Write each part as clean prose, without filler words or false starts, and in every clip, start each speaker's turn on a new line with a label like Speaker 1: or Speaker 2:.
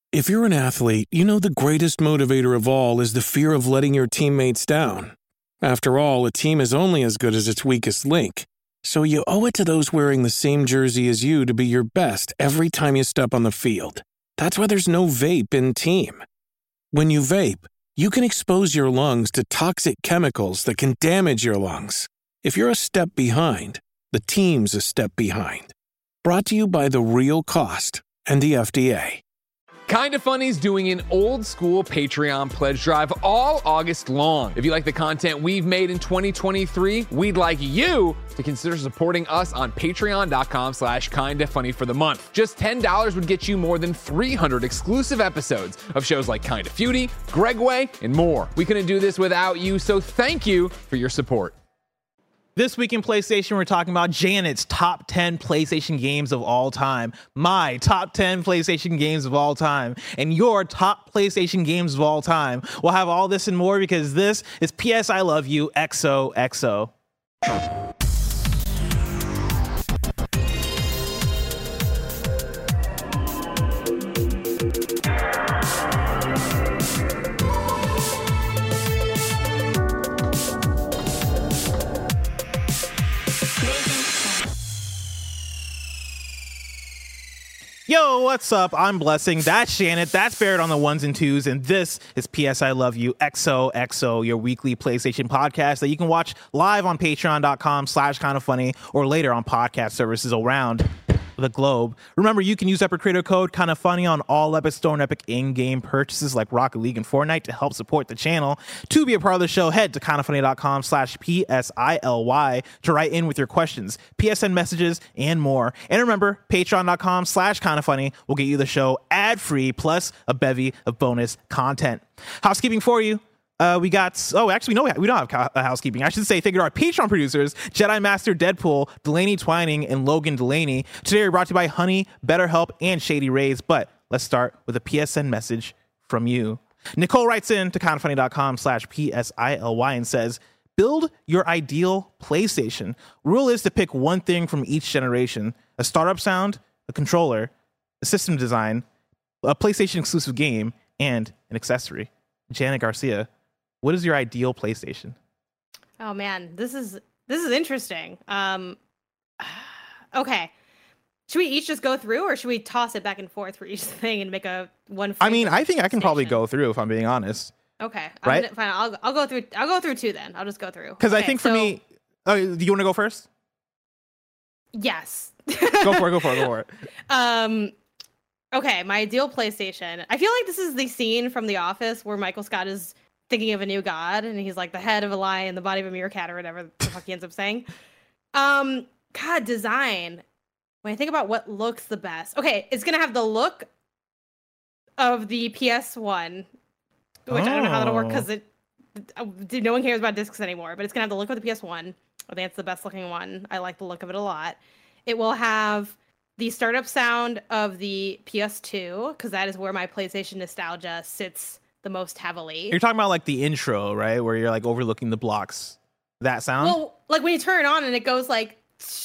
Speaker 1: If you're an athlete, you know the greatest motivator of all is the fear of letting your teammates down. After all, a team is only as good as its weakest link. So you owe it to those wearing the same jersey as you to be your best every time you step on the field. That's why there's no vape in team. When you vape, you can expose your lungs to toxic chemicals that can damage your lungs. If you're a step behind, the team's a step behind. Brought to you by The Real Cost and the FDA.
Speaker 2: Kinda Funny's doing an old school Patreon pledge drive all August long. If you like the content we've made in 2023, we'd like you to consider supporting us on patreon.com/kindafunny for the month. Just $10 would get you more than 300 exclusive episodes of shows like Kinda Feudy, Gregway, and more. We couldn't do this without you, so thank you for your support.
Speaker 3: This week in PlayStation, we're talking about Janet's top 10 PlayStation games of all time, my top 10 PlayStation games of all time, and your top PlayStation games of all time. We'll have all this and more because this is PS I Love You XOXO. Yo, what's up? I'm Blessing. That's Janet. That's Barrett on the ones and twos. And this is PS I Love You XOXO, your weekly PlayStation podcast that you can watch live on patreon.com/kindafunny or later on podcast services around the globe. Remember, you can use Epic Creator Code KindaFunny on all Epic Store and Epic in-game purchases like Rocket League and Fortnite to help support the channel. To be a part of the show, head to kindafunny.com/PSILY to write in with your questions, PSN messages, and more. And remember, patreon.com/kindafunny will get you the show ad-free plus a bevy of bonus content. Housekeeping for you. We don't have housekeeping. I should say thank you to our Patreon producers, Jedi Master Deadpool, Delaney Twining, and Logan Delaney. Today we're brought to you by Honey, BetterHelp, and Shady Rays. But let's start with a PSN message from you. Nicole writes in to kindafunny.com/PSILY and says, build your ideal PlayStation. Rule is to pick one thing from each generation: a startup sound, a controller, a system design, a PlayStation exclusive game, and an accessory. Janet Garcia, what is your ideal PlayStation?
Speaker 4: Oh man, this is interesting. Okay. Should we each just go through, or should we toss it back and forth for each thing and make a one?
Speaker 3: I mean, I think I can probably go through if I'm being honest.
Speaker 4: Okay.
Speaker 3: Right?
Speaker 4: Fine. I'll go through. I'll go through two then. I'll just go through.
Speaker 3: Because I think for me, do you want to go first?
Speaker 4: Yes.
Speaker 3: Go for it.
Speaker 4: Okay, my ideal PlayStation. I feel like this is the scene from The Office where Michael Scott is thinking of a new god, and he's like the head of a lion, the body of a meerkat, or whatever the fuck he ends up saying. God, design. When I think about what looks the best, okay, it's gonna have the look of the PS1, which I don't know how that'll work because no one cares about discs anymore. But it's gonna have the look of the PS1. I think it's the best looking one. I like the look of it a lot. It will have the startup sound of the PS2 because that is where my PlayStation nostalgia sits the most heavily.
Speaker 3: You're talking about like the intro, right? Where you're like overlooking the blocks. That sound?
Speaker 4: Well, like when you turn it on and it goes like...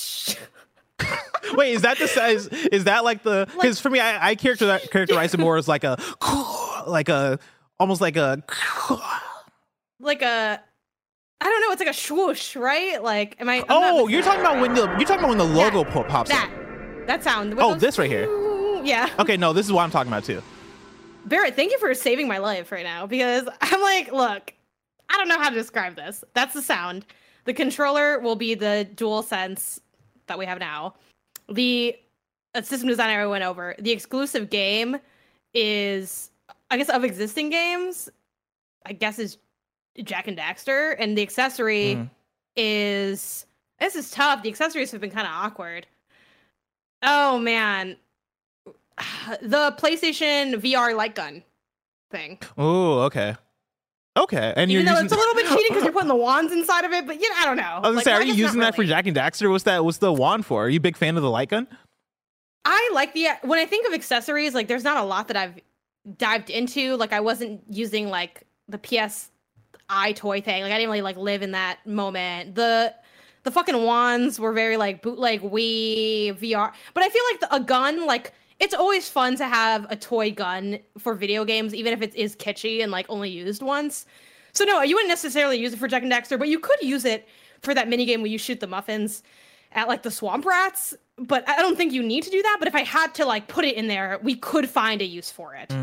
Speaker 3: Wait, is that the size? Is that like the... Because for me, I characterize it more as like a... Almost like a...
Speaker 4: Like a... I don't know. It's like a swoosh, right? Like, am I...
Speaker 3: You're talking about when the logo pops up.
Speaker 4: That sound.
Speaker 3: This right here.
Speaker 4: Yeah.
Speaker 3: Okay, no, this is what I'm talking about too.
Speaker 4: Barrett, thank you for saving my life right now because I'm like, look, I don't know how to describe this. That's the sound. The controller will be the DualSense that we have now. The system design I went over. The exclusive game is, I guess, of existing games, I guess is Jak and Daxter. And the accessory is, this is tough. The accessories have been kind of awkward. Oh, man. The PlayStation VR light gun thing.
Speaker 3: Oh, okay. Okay. And
Speaker 4: even though it's a little bit cheating because you're putting the wands inside of it, but I don't know.
Speaker 3: I was gonna say, are you using that for Jak and Daxter? What's the wand for? Are you a big fan of the light gun?
Speaker 4: I like when I think of accessories, like there's not a lot that I've dived into. Like I wasn't using like the PSI toy thing. Like I didn't really like live in that moment. The fucking wands were very like bootleg Wii VR, but I feel like a gun like it's always fun to have a toy gun for video games, even if it is kitschy and like only used once. So no, you wouldn't necessarily use it for Jak and Daxter, but you could use it for that mini game where you shoot the muffins at like the swamp rats. But I don't think you need to do that. But if I had to like put it in there, we could find a use for it.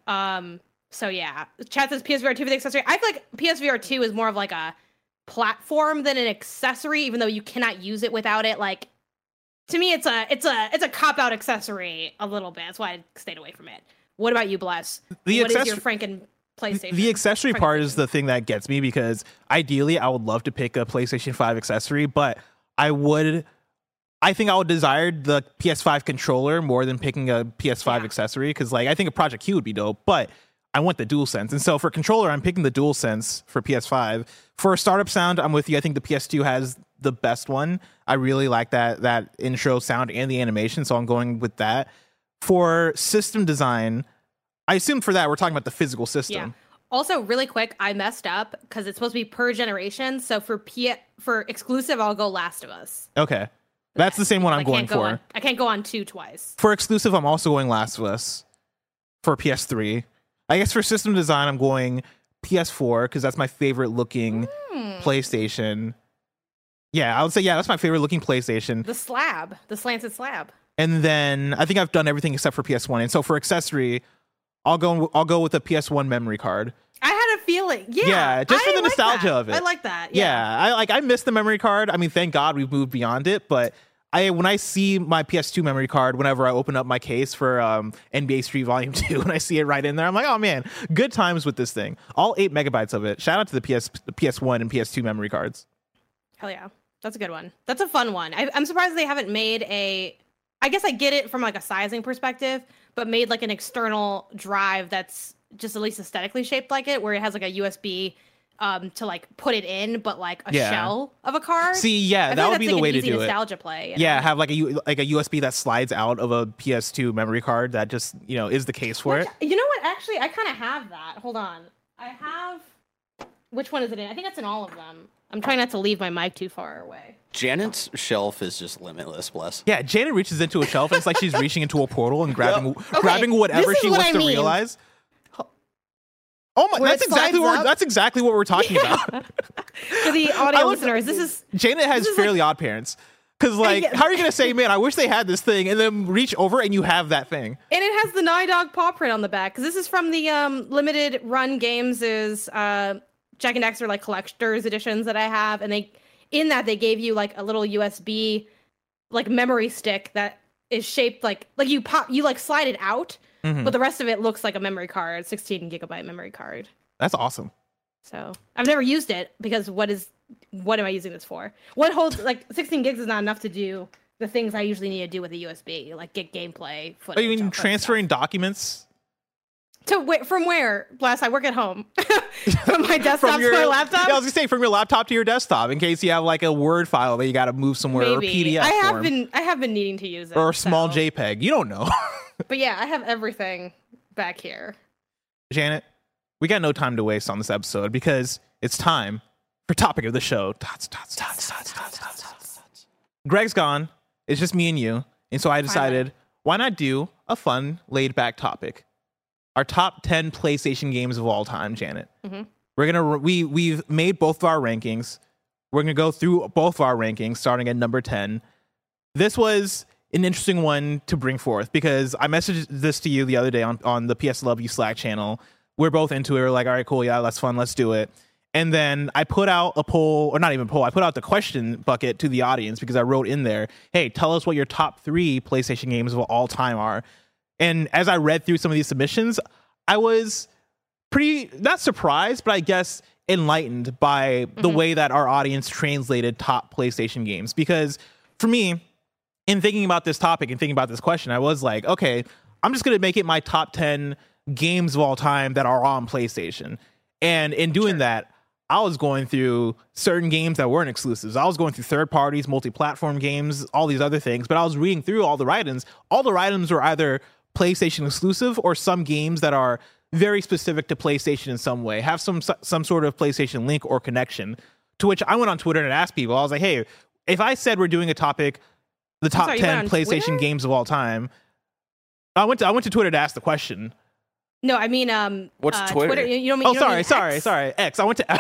Speaker 4: So yeah, chat says PSVR 2 for the accessory. I feel like PSVR 2 is more of like a platform than an accessory, even though you cannot use it without it. Like, to me, it's a cop-out accessory a little bit. That's why I stayed away from it. What about you, Bless? What is your Franken PlayStation?
Speaker 3: The accessory part is the thing that gets me, because ideally I would love to pick a PlayStation 5 accessory, but I think I would desire the PS5 controller more than picking a PS5 accessory, because like I think a Project Q would be dope, but I want the DualSense. And so for controller, I'm picking the DualSense for PS5. For startup sound, I'm with you. I think the PS2 has the best one. I really like that intro sound and the animation, so I'm going with that. For system design, I assume for that we're talking about the physical system.
Speaker 4: Yeah. Also, really quick, I messed up because it's supposed to be per generation. So for exclusive, I'll go Last of Us.
Speaker 3: Okay. That's the same one I'm going for.
Speaker 4: I can't go on 2 twice.
Speaker 3: For exclusive, I'm also going Last of Us for PS3. I guess for system design, I'm going PS4 because that's my favorite looking PlayStation. Yeah, I would say, that's my favorite looking PlayStation.
Speaker 4: The slanted slab.
Speaker 3: And then I think I've done everything except for PS1. And so for accessory, I'll go with a PS1 memory card.
Speaker 4: I had a feeling.
Speaker 3: Yeah, just for the nostalgia of it.
Speaker 4: I like that.
Speaker 3: Yeah, I miss the memory card. I mean, thank God we've moved beyond it, but when I see my PS2 memory card, whenever I open up my case for NBA Street Volume 2 and I see it right in there, I'm like, oh man, good times with this thing. All 8 megabytes of it. Shout out to the PS1 and PS2 memory cards.
Speaker 4: Hell yeah. That's a good one. That's a fun one. I'm surprised they haven't made I guess I get it from like a sizing perspective, but made like an external drive that's just at least aesthetically shaped like it, where it has like a USB to like put it in, but like a shell of a card.
Speaker 3: See, that would be the way to do it.
Speaker 4: Nostalgia play.
Speaker 3: Yeah, have like a USB that slides out of a PS2 memory card that just is the case for it.
Speaker 4: You know what? Actually, I kind of have that. Hold on, I have. Which one is it in? I think it's in all of them. I'm trying not to leave my mic too far away.
Speaker 5: Janet's shelf is just limitless, Bless.
Speaker 3: Yeah, Janet reaches into a shelf and it's like she's reaching into a portal and grabbing whatever she wants to realize. Oh my! That's exactly what we're talking about.
Speaker 4: For the audio listeners,
Speaker 3: Janet has Fairly Odd Parents. Because how are you gonna say, man, I wish they had this thing, and then reach over and you have that thing?
Speaker 4: And it has the Naughty Dog paw print on the back. Because this is from the limited run games Jak and Daxter like collector's editions that I have, and they gave you like a little USB like memory stick that is shaped like you slide it out. But the rest of it looks like a memory card, 16 gigabyte memory card.
Speaker 3: That's awesome.
Speaker 4: So I've never used it because what am I using this for? What holds 16 gigs is not enough to do the things I usually need to do with a USB, like get gameplay footage.
Speaker 3: Oh, you mean transferring documents?
Speaker 4: From where? Blast, I work at home. From my desktop to my laptop?
Speaker 3: Yeah, I was gonna say from your laptop to your desktop in case you have like a Word file that you got to move somewhere.
Speaker 4: Maybe.
Speaker 3: Or PDF
Speaker 4: I have been needing to use it.
Speaker 3: Or a small JPEG. You don't know.
Speaker 4: But yeah, I have everything back here.
Speaker 3: Janet, we got no time to waste on this episode because it's time for topic of the show. Greg's gone. It's just me and you. And so I decided, why not do a fun, laid-back topic? Our top 10 PlayStation games of all time, Janet. We've made both of our rankings. We're gonna go through both of our rankings, starting at number 10. This was an interesting one to bring forth because I messaged this to you the other day on the PS Love You Slack channel. We're both into it. We're like, all right, cool, yeah, that's fun, let's do it. And then I put out a poll, or not even a poll, I put out the question bucket to the audience because I wrote in there, hey, tell us what your top 3 PlayStation games of all time are. And as I read through some of these submissions, I was pretty, not surprised, but I guess enlightened by the way that our audience translated top PlayStation games. Because for me, in thinking about this topic and thinking about this question, I was like, okay, I'm just going to make it my top 10 games of all time that are on PlayStation. And in doing that, I was going through certain games that weren't exclusives. I was going through third parties, multi-platform games, all these other things, but I was reading through all the write-ins. All the write-ins were either PlayStation exclusive or some games that are very specific to PlayStation in some way, have some sort of PlayStation link or connection. To which I went on Twitter and asked people, I was like, hey, if I said we're doing a topic, the top 10 PlayStation games of all time, I went to Twitter to ask the question.
Speaker 4: No, I mean,
Speaker 5: What's Twitter?
Speaker 4: You don't mean.
Speaker 3: Oh,
Speaker 4: you don't mean
Speaker 3: sorry. X. I went to.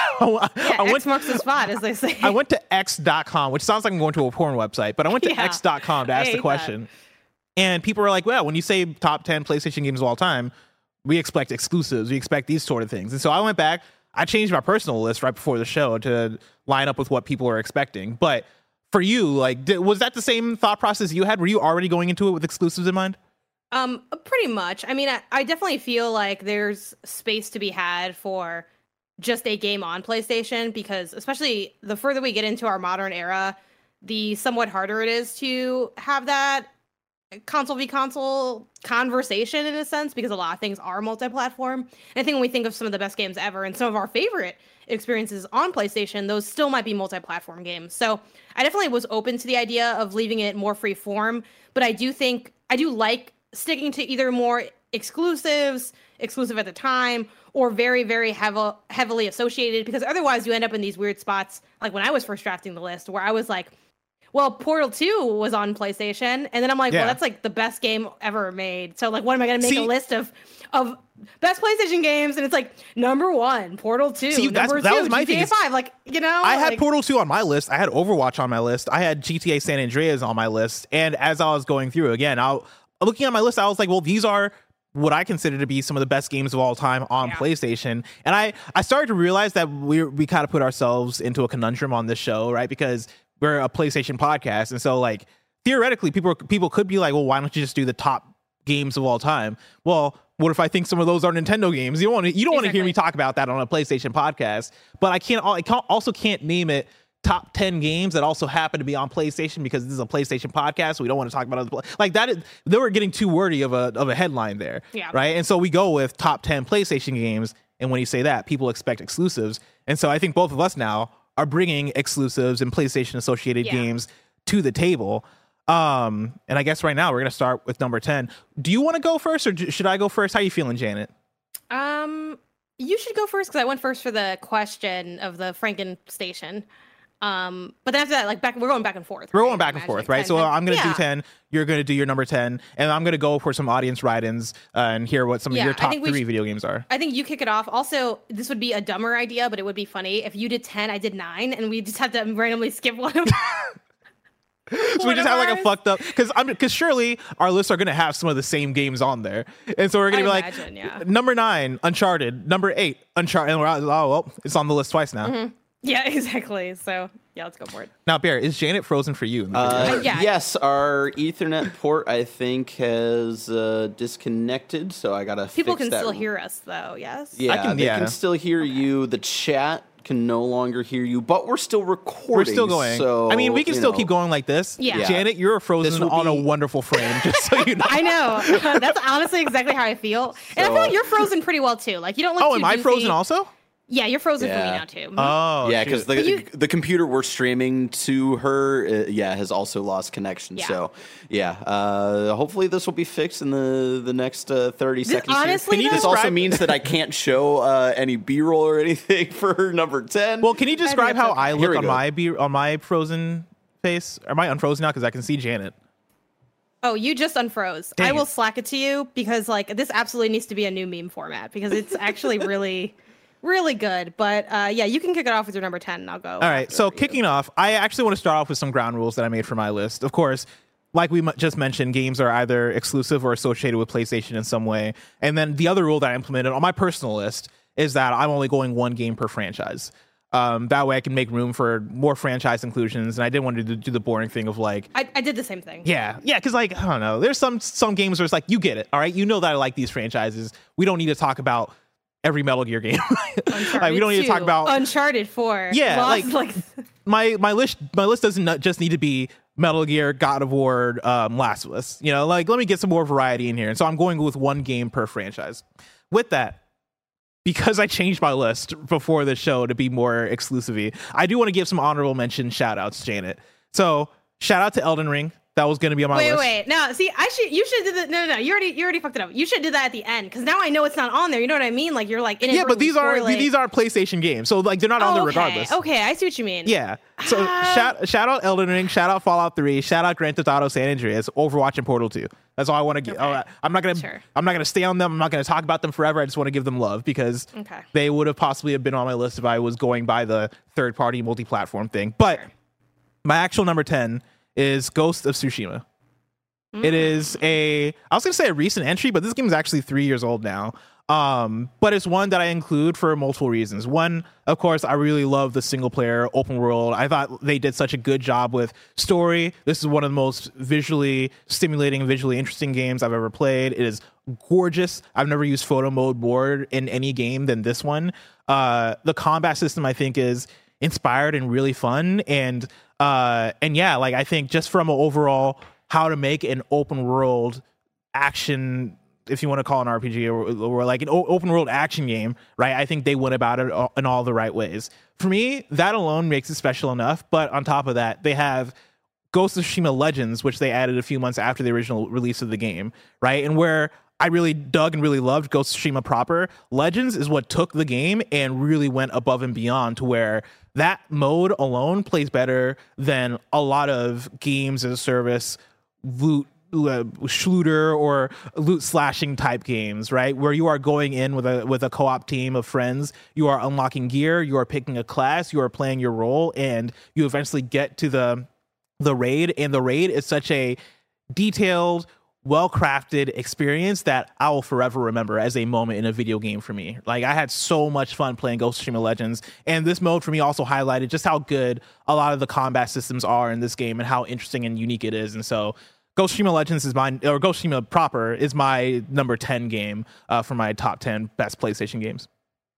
Speaker 4: X marks the spot, as they say.
Speaker 3: I went to x.com, which sounds like I'm going to a porn website, but I went to
Speaker 4: Yeah.
Speaker 3: x.com to
Speaker 4: I
Speaker 3: ask the
Speaker 4: hate
Speaker 3: question. And people were like, well, when you say top 10 PlayStation games of all time, we expect exclusives. We expect these sort of things. And so I went back. I changed my personal list right before the show to line up with what people are expecting. But for you, like, was that the same thought process you had? Were you already going into it with exclusives in mind?
Speaker 4: Pretty much. I mean, I definitely feel like there's space to be had for just a game on PlayStation, because especially the further we get into our modern era, the somewhat harder it is to have that console v console conversation in a sense, because a lot of things are multi-platform. And I think when we think of some of the best games ever and some of our favorite experiences on PlayStation, those still might be multi-platform games. So I definitely was open to the idea of leaving it more free form, but I do like sticking to either more exclusive at the time, or very, very heavily associated, because otherwise you end up in these weird spots, like when I was first drafting the list, where I was like, well, Portal 2 was on PlayStation, and then I'm like, well, that's like the best game ever made. So like, what am I going to make a list of best PlayStation games? And it's like, number 1, Portal 2, number 2, that was my GTA 5. Like, you know,
Speaker 3: I had Portal 2 on my list. I had Overwatch on my list. I had GTA San Andreas on my list. And as I was going through again, looking at my list, I was like, well, these are what I consider to be some of the best games of all time on PlayStation. And I started to realize that we kind of put ourselves into a conundrum on this show, right? Because we're a PlayStation podcast. And so like theoretically people could be like, well, why don't you just do the top games of all time? Well, what if I think some of those are Nintendo games? You don't want to hear me talk about that on a PlayStation podcast. But I also can't name it top 10 games that also happen to be on PlayStation, because this is a PlayStation podcast, so we don't want to talk about other like that. They were getting too wordy of a headline there, right? And so we go with top 10 PlayStation games, and when you say that, people expect exclusives. And so I think both of us now are bringing exclusives and PlayStation associated games to the table. And I guess right now we're gonna start with number 10. Do you want to go first, or should I go first? How you feeling, Janet?
Speaker 4: You should go first, because I went first for the question of the Franken station. But then after that, like we're going back and forth.
Speaker 3: We're going back and forth, right? So I'm going to do 10. You're going to do your number 10, and I'm going to go for some audience write-ins and hear what some of your top 3 video games are.
Speaker 4: I think you kick it off. Also, this would be a dumber idea, but it would be funny if you did 10, I did 9, and we just have to randomly skip one of them.
Speaker 3: So we just have like a fucked up, because surely our lists are going to have some of the same games on there, and so we're going to be like, number 9, Uncharted, number 8, Uncharted, and we're like, oh well, it's on the list twice now.
Speaker 4: Mm-hmm. Yeah, exactly. So yeah, let's go for it.
Speaker 3: Now, Bear, is Janet frozen for you?
Speaker 5: Yes, our Ethernet port, I think, has disconnected, so I gotta fix that.
Speaker 4: People can still hear us, though. Yes.
Speaker 5: Yeah, they can still hear you. The chat can no longer hear you, but we're still recording.
Speaker 3: We're still going.
Speaker 5: So
Speaker 3: I mean, we can still keep going like this.
Speaker 4: Yeah.
Speaker 3: Janet, you're frozen on a wonderful frame, just so you know.
Speaker 4: I know. That's honestly exactly how I feel. And I feel like you're frozen pretty well too. Like you don't look too
Speaker 3: am I frozen also?
Speaker 4: Yeah, you're frozen for me now too.
Speaker 3: Oh,
Speaker 5: yeah, because the computer we're streaming to her, has also lost connection. Yeah. So, hopefully this will be fixed in the next 30 seconds.
Speaker 4: Honestly,
Speaker 5: this also means that I can't show any B-roll or anything for number 10.
Speaker 3: Well, can you describe how I look on my frozen face? Am I unfrozen now? Because I can see Janet.
Speaker 4: Oh, you just unfroze. I will Slack it to you, because like this absolutely needs to be a new meme format, because it's actually really good. But you can kick it off with your number 10 and I'll go.
Speaker 3: All right. So kicking off, I actually want to start off with some ground rules that I made for my list. Of course, like we just mentioned, games are either exclusive or associated with PlayStation in some way. And then the other rule that I implemented on my personal list is that I'm only going one game per franchise. That way I can make room for more franchise inclusions. And I didn't want to do the boring thing of like...
Speaker 4: I did the same thing.
Speaker 3: Yeah. Yeah, because like, I don't know. There's some games where it's like, you get it, all right? You know that I like these franchises. We don't need to talk about every Metal Gear game. Like, we don't need to talk about
Speaker 4: Uncharted 4.
Speaker 3: Yeah, my list doesn't just need to be Metal Gear, God of War, Last of Us. You know, like let me get some more variety in here. And so I'm going with one game per franchise. With that, because I changed my list before the show to be more exclusive-y, I do want to give some honorable mention shout outs, Janet. So shout out to Elden Ring. that was going to be on my list.
Speaker 4: Wait. No, see, you should do that. No. You already fucked it up. You should do that at the end because now I know it's not on there. You know what I mean? Like you're like,
Speaker 3: yeah, but these are PlayStation games, so like they're not on there regardless.
Speaker 4: Okay, I see what you mean.
Speaker 3: Yeah. So shout out Elden Ring, shout out Fallout 3, shout out Grand Theft Auto San Andreas, Overwatch, and Portal 2. That's all I want to give.
Speaker 4: Okay.
Speaker 3: I'm not gonna stay on them. I'm not gonna talk about them forever. I just want to give them love because they would have possibly been on my list if I was going by the third party multi-platform thing. But my actual number 10 is Ghost of Tsushima. It is I was going to say a recent entry, but this game is actually 3 years old now. But it's one that I include for multiple reasons. One, of course, I really love the single player open world. I thought they did such a good job with story. This is one of the most visually stimulating, visually interesting games I've ever played. It is gorgeous. I've never used photo mode more in any game than this one. The combat system, I think, is inspired and really fun. And yeah, like I think just from an overall how to make an open world action, if you want to call it an RPG or like an open world action game, right? I think they went about it in all the right ways. For me, that alone makes it special enough. But on top of that, they have Ghost of Tsushima Legends, which they added a few months after the original release of the game, right? And where I really dug and really loved Ghost of Tsushima proper, Legends is what took the game and really went above and beyond to where that mode alone plays better than a lot of games as a service loot shooter or loot slashing type games, right? Where you are going in with a co-op team of friends, you are unlocking gear, you are picking a class, you are playing your role, and you eventually get to the raid. And the raid is such a detailed, well-crafted experience that I will forever remember as a moment in a video game for me. Like I had so much fun playing Ghost of Tsushima Legends, and this mode for me also highlighted just how good a lot of the combat systems are in this game and how interesting and unique it is. And so Ghost of Tsushima Legends is mine, or Ghost of Tsushima proper is my number 10 game for my top 10 best PlayStation games.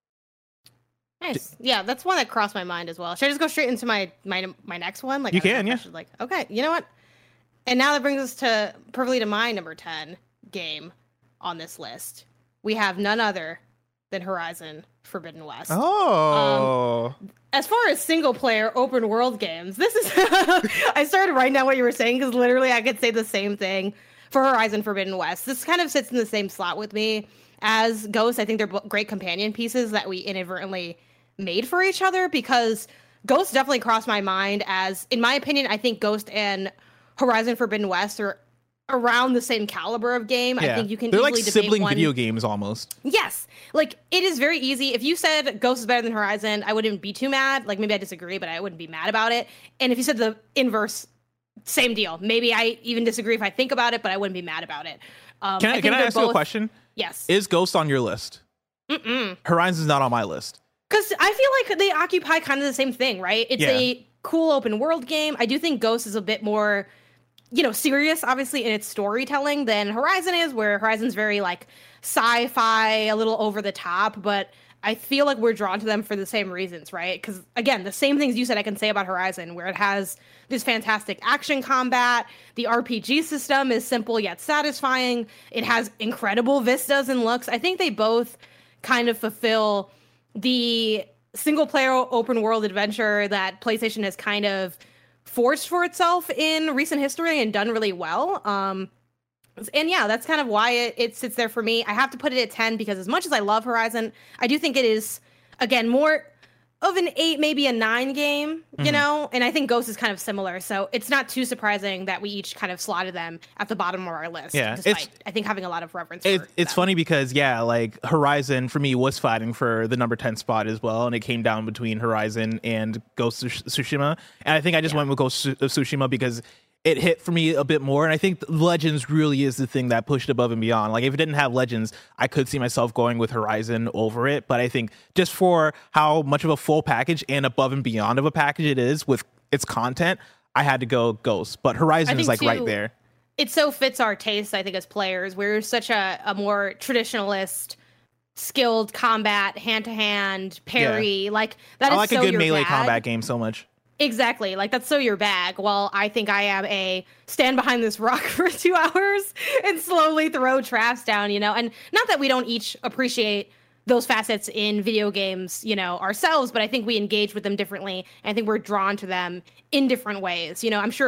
Speaker 4: Nice. Yeah, that's one that crossed my mind as well. Should I just go straight into my next one? Like
Speaker 3: you can, yeah.
Speaker 4: Like, okay, you know what? And now that brings us perfectly to my number 10 game on this list. We have none other than Horizon Forbidden West.
Speaker 3: Oh.
Speaker 4: As far as single player open world games, this is I started writing down what you were saying because literally I could say the same thing for Horizon Forbidden West. This kind of sits in the same slot with me as Ghost. I think they're great companion pieces that we inadvertently made for each other because Ghost definitely crossed my mind as, in my opinion, I think Ghost and Horizon Forbidden West are around the same caliber of game.
Speaker 3: Yeah.
Speaker 4: I think you can
Speaker 3: they're
Speaker 4: easily
Speaker 3: like
Speaker 4: debate
Speaker 3: sibling
Speaker 4: one.
Speaker 3: video games almost.
Speaker 4: Yes. Like, it is very easy. If you said Ghost is better than Horizon, I wouldn't be too mad. Like, maybe I disagree, but I wouldn't be mad about it. And if you said the inverse, same deal. Maybe I even disagree if I think about it, but I wouldn't be mad about it.
Speaker 3: Can I ask you a question?
Speaker 4: Yes.
Speaker 3: Is Ghost on your list? Horizon's not on my list.
Speaker 4: Because I feel like they occupy kind of the same thing, right? It's a cool open world game. I do think Ghost is a bit more, serious, obviously, in its storytelling than Horizon is, where Horizon's very, like, sci-fi, a little over the top, but I feel like we're drawn to them for the same reasons, right? Because, again, the same things you said I can say about Horizon, where it has this fantastic action combat, the RPG system is simple yet satisfying, it has incredible vistas and looks. I think they both kind of fulfill the single-player open-world adventure that PlayStation has kind of forced for itself in recent history and done really well. And yeah, that's kind of why it sits there for me. I have to put it at 10 because as much as I love Horizon, I do think it is, again, more of an 8, maybe a 9 game, you know? And I think Ghost is kind of similar. So it's not too surprising that we each kind of slotted them at the bottom of our list.
Speaker 3: Yeah,
Speaker 4: despite, I think, having a lot of reverence for
Speaker 3: it's
Speaker 4: them.
Speaker 3: funny because, like, Horizon, for me, was fighting for the number 10 spot as well. And it came down between Horizon and Ghost of Tsushima. And I think I just went with Ghost of Tsushima because it hit for me a bit more. And I think Legends really is the thing that pushed above and beyond. Like, if it didn't have Legends, I could see myself going with Horizon over it. But I think just for how much of a full package and above and beyond of a package it is with its content, I had to go Ghost. But Horizon is, like, right there.
Speaker 4: It so fits our taste, I think, as players. We're such a more traditionalist, skilled combat, hand-to-hand, parry.
Speaker 3: Yeah.
Speaker 4: Like, that is so
Speaker 3: I like a good melee
Speaker 4: bag.
Speaker 3: combat game so much.
Speaker 4: Exactly. Like, that's so your bag. Well, I think I am a stand behind this rock for 2 hours and slowly throw traps down, And not that we don't each appreciate those facets in video games, ourselves, but I think we engage with them differently. And I think we're drawn to them in different ways. I'm sure if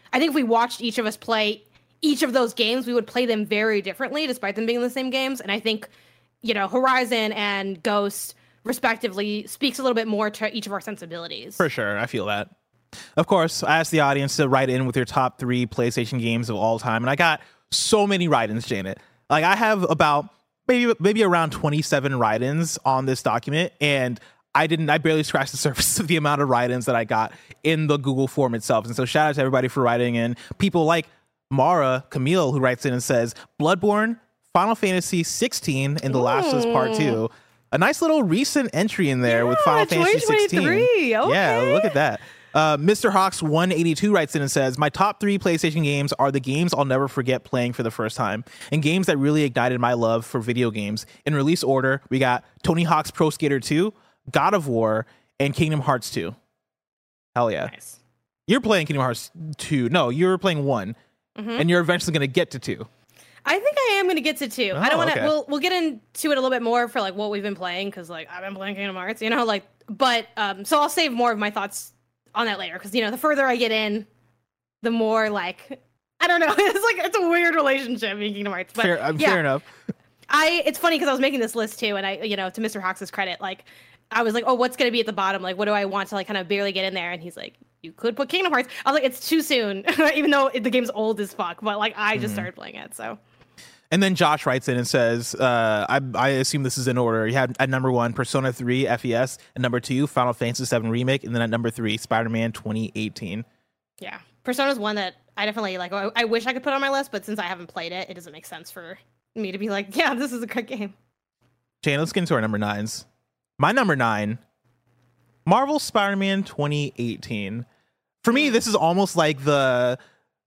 Speaker 4: I think if we watched each of us play each of those games, we would play them very differently, despite them being the same games. And I think, Horizon and Ghost, respectively, speaks a little bit more to each of our sensibilities.
Speaker 3: For sure, I feel that. Of course, I asked the audience to write in with your top 3 PlayStation games of all time, and I got so many write-ins, Janet. Like, I have about maybe around 27 write-ins on this document, and I barely scratched the surface of the amount of write-ins that I got in the Google form itself. And so shout out to everybody for writing in. People like Mara Camille, who writes in and says, Bloodborne, Final Fantasy 16, and The Last of Us Part 2. A nice little recent entry in there with Final Fantasy 16.
Speaker 4: Okay.
Speaker 3: Yeah, look at that. Mr. Hawks 182 writes in and says, my top 3 PlayStation games are the games I'll never forget playing for the first time, and games that really ignited my love for video games. In release order, we got Tony Hawk's Pro Skater 2, God of War, and Kingdom Hearts 2. Hell yeah. Nice. You're playing Kingdom Hearts 2. No, you're playing 1, and you're eventually going to get to 2.
Speaker 4: I think I am going to get to 2. I don't want to. We'll get into it a little bit more for like what we've been playing, because like I've been playing Kingdom Hearts, but so I'll save more of my thoughts on that later, because the further I get in, the more like I don't know. It's a weird relationship in Kingdom Hearts. But
Speaker 3: fair enough.
Speaker 4: It's funny because I was making this list too, and I to Mr. Hawks' credit, like I was like, oh, what's going to be at the bottom? Like, what do I want to like kind of barely get in there? And he's like, you could put Kingdom Hearts. I was like, it's too soon, even though the game's old as fuck. But like, I just started playing it, so.
Speaker 3: And then Josh writes in and says, I assume this is in order. You had at number 1, Persona 3 FES, at number 2, Final Fantasy 7 Remake, and then at number 3, Spider-Man 2018.
Speaker 4: Yeah, Persona's one that I definitely like. I wish I could put on my list, but since I haven't played it, it doesn't make sense for me to be like, yeah, this is a good game.
Speaker 3: Jane, let's get into our number 9s. My number 9, Marvel Spider-Man 2018. For me, this is almost like the...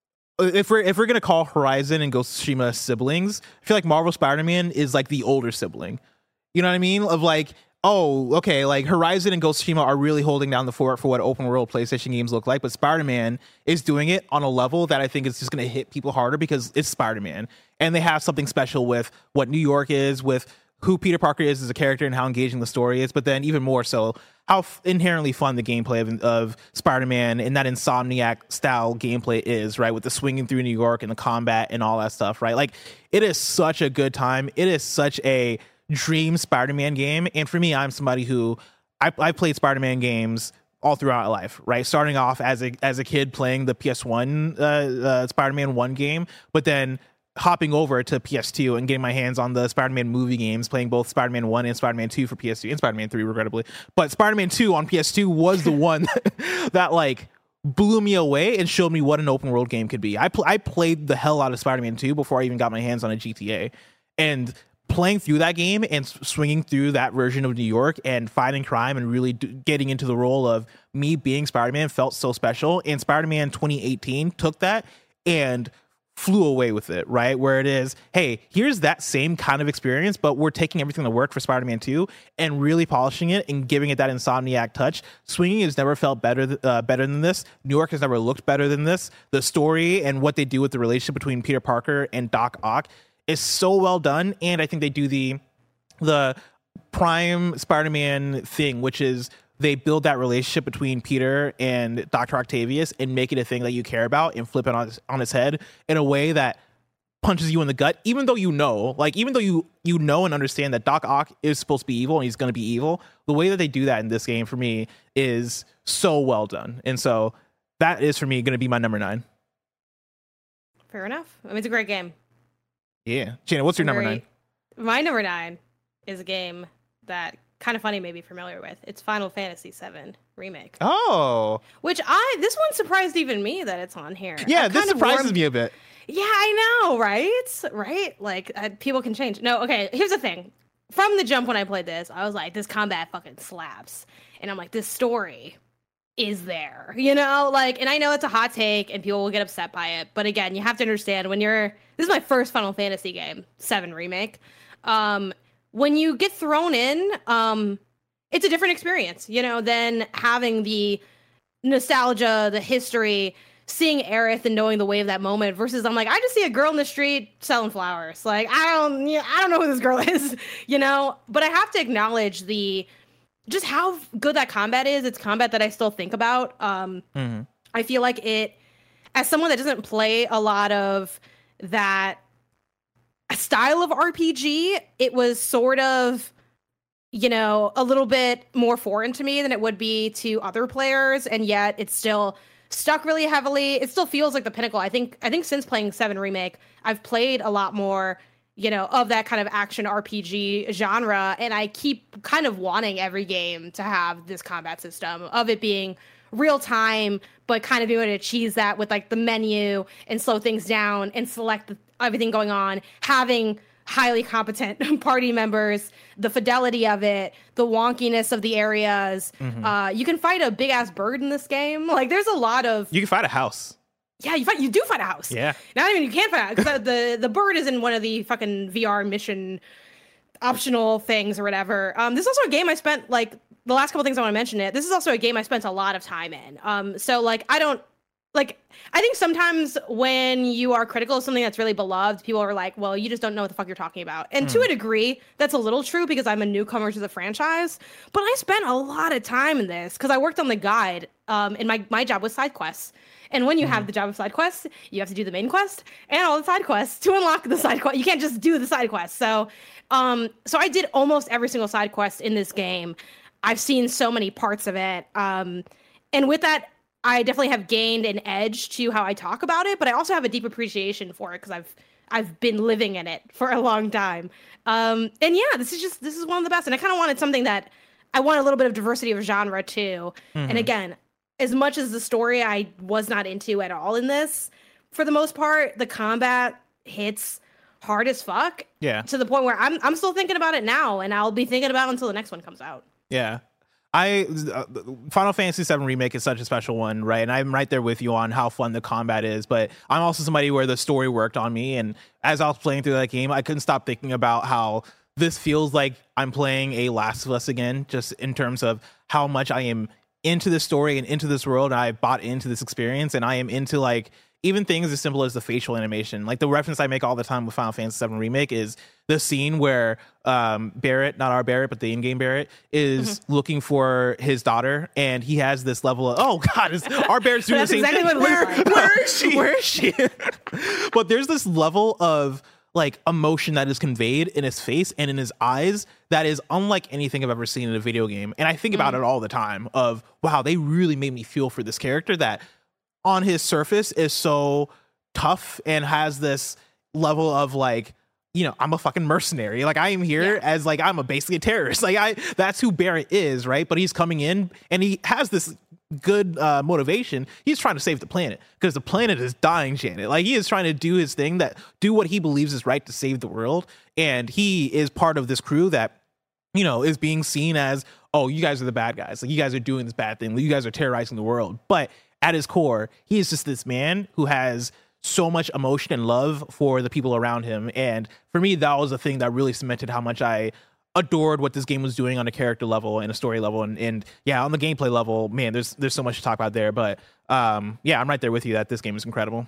Speaker 3: If we're gonna call Horizon and Ghost of Tsushima siblings, I feel like Marvel Spider-Man is like the older sibling. You know what I mean? Of like, oh, okay, like Horizon and Ghost of Tsushima are really holding down the fort for what open world PlayStation games look like, but Spider-Man is doing it on a level that I think is just gonna hit people harder because it's Spider-Man, and they have something special with what New York is, with who Peter Parker is as a character and how engaging the story is, but then even more so how inherently fun the gameplay of Spider-Man and that Insomniac style gameplay is, right? With the swinging through New York and the combat and all that stuff, right? Like, it is such a good time. It is such a dream Spider-Man game. And for me, I'm somebody who I played Spider-Man games all throughout my life, right? Starting off as a kid playing the PS1 Spider-Man 1 game, but then hopping over to PS2 and getting my hands on the Spider-Man movie games, playing both Spider-Man 1 and Spider-Man 2 for PS2 and Spider-Man 3, regrettably. But Spider-Man 2 on PS2 was the one that like blew me away and showed me what an open world game could be. I played the hell out of Spider-Man 2 before I even got my hands on a GTA. And playing through that game and swinging through that version of New York and fighting crime and really getting into the role of me being Spider-Man felt so special. And Spider-Man 2018 took that and flew away with it, right? Where it is, hey, here's that same kind of experience, but we're taking everything that worked for Spider-Man 2 and really polishing it and giving it that Insomniac touch. Swinging has never felt better than this. New York has never looked better than this. The story and what they do with the relationship between Peter Parker and Doc Ock is so well done, and I think they do the prime Spider-Man thing, which is they build that relationship between Peter and Dr. Octavius and make it a thing that you care about and flip it on its head in a way that punches you in the gut, even though you know and understand that Doc Ock is supposed to be evil and he's going to be evil. The way that they do that in this game for me is so well done. And so that is for me going to be my number 9.
Speaker 4: Fair enough. I mean, it's a great game.
Speaker 3: Yeah. Jana, what's your number 9?
Speaker 4: My number 9 is a game that Kind of Funny may be familiar with. It's Final Fantasy VII Remake.
Speaker 3: Oh.
Speaker 4: Which this one surprised even me that it's on here.
Speaker 3: Yeah, this surprises me a bit.
Speaker 4: Yeah, I know, right? Right? Like, people can change. No, okay, here's the thing. From the jump when I played this, I was like, this combat fucking slaps. And I'm like, this story is there, Like, and I know it's a hot take and people will get upset by it. But again, you have to understand this is my first Final Fantasy game, 7 Remake. When you get thrown in, it's a different experience, than having the nostalgia, the history, seeing Aerith and knowing the way of that moment versus I'm like, I just see a girl in the street selling flowers. Like, I don't know who this girl is, but I have to acknowledge just how good that combat is. It's combat that I still think about. I feel like it, as someone that doesn't play a lot of that style of RPG, it was sort of, you know, a little bit more foreign to me than it would be to other players, and yet it's still stuck really heavily. It still feels like the pinnacle. I think since playing 7 Remake, I've played a lot more, you know, of that kind of action RPG genre, and I keep kind of wanting every game to have this combat system of it being real time, but kind of being able to cheese that with like the menu and slow things down and select everything going on, having highly competent party members, the fidelity of it, the wonkiness of the areas. You can fight a big ass bird in this game. Like there's a lot of,
Speaker 3: You can fight a house.
Speaker 4: yeah, you do fight a house.
Speaker 3: Yeah.
Speaker 4: Not even you can't fight a house because the bird is in one of the fucking VR mission optional things or whatever. This is also a game I spent like the last couple things I want to mention it. This is also a game I spent a lot of time in. So like I think sometimes when you are critical of something that's really beloved, people are like, well, you just don't know what the fuck you're talking about. And to a degree, that's a little true because I'm a newcomer to the franchise. But I spent a lot of time in this because I worked on the guide, and my job was side quests. And when you have the job of side quests, you have to do the main quest and all the side quests to unlock the side quest. You can't just do the side quests. So I did almost every single side quest in this game. I've seen so many parts of it. And with that, I definitely have gained an edge to how I talk about it, but I also have a deep appreciation for it because I've been living in it for a long time. And yeah, this is one of the best. And I kind of wanted something that I want a little bit of diversity of genre too. And again, as much as the story I was not into at all in this, for the most part, the combat hits hard as fuck.
Speaker 3: Yeah.
Speaker 4: To the point where I'm still thinking about it now, and I'll be thinking about it until the next one comes out.
Speaker 3: Yeah. Final Fantasy VII Remake is such a special one, right? And I'm right there with you on how fun the combat is, but I'm also somebody where the story worked on me. And as I was playing through that game, I couldn't stop thinking about how this feels like I'm playing a Last of Us again, just in terms of how much I am into this story and into this world. And I bought into this experience, and I am into like even things as simple as the facial animation. Like the reference I make all the time with Final Fantasy VII Remake is the scene where Barrett, not our Barrett, but the in-game Barrett, is looking for his daughter, and he has this level of, oh God, our Barrett's doing the same
Speaker 4: exactly
Speaker 3: thing.
Speaker 4: what it looks like.
Speaker 3: Where is she? Where is she? But there's this level of like emotion that is conveyed in his face and in his eyes that is unlike anything I've ever seen in a video game. And I think about it all the time of, wow, they really made me feel for this character that on his surface is so tough and has this level of like, you know, I'm a fucking mercenary. Like I am here as like, I'm basically a terrorist. Like that's who Barrett is. Right. But he's coming in and he has this good motivation. He's trying to save the planet because the planet is dying, Janet. Like he is trying to do his thing, do what he believes is right to save the world. And he is part of this crew that, you know, is being seen as, oh, you guys are the bad guys. Like you guys are doing this bad thing. You guys are terrorizing the world. But at his core, he is just this man who has so much emotion and love for the people around him. And for me, that was a thing that really cemented how much I adored what this game was doing on a character level and a story level. And yeah, on the gameplay level, man, there's so much to talk about there. But yeah, I'm right there with you that this game is incredible.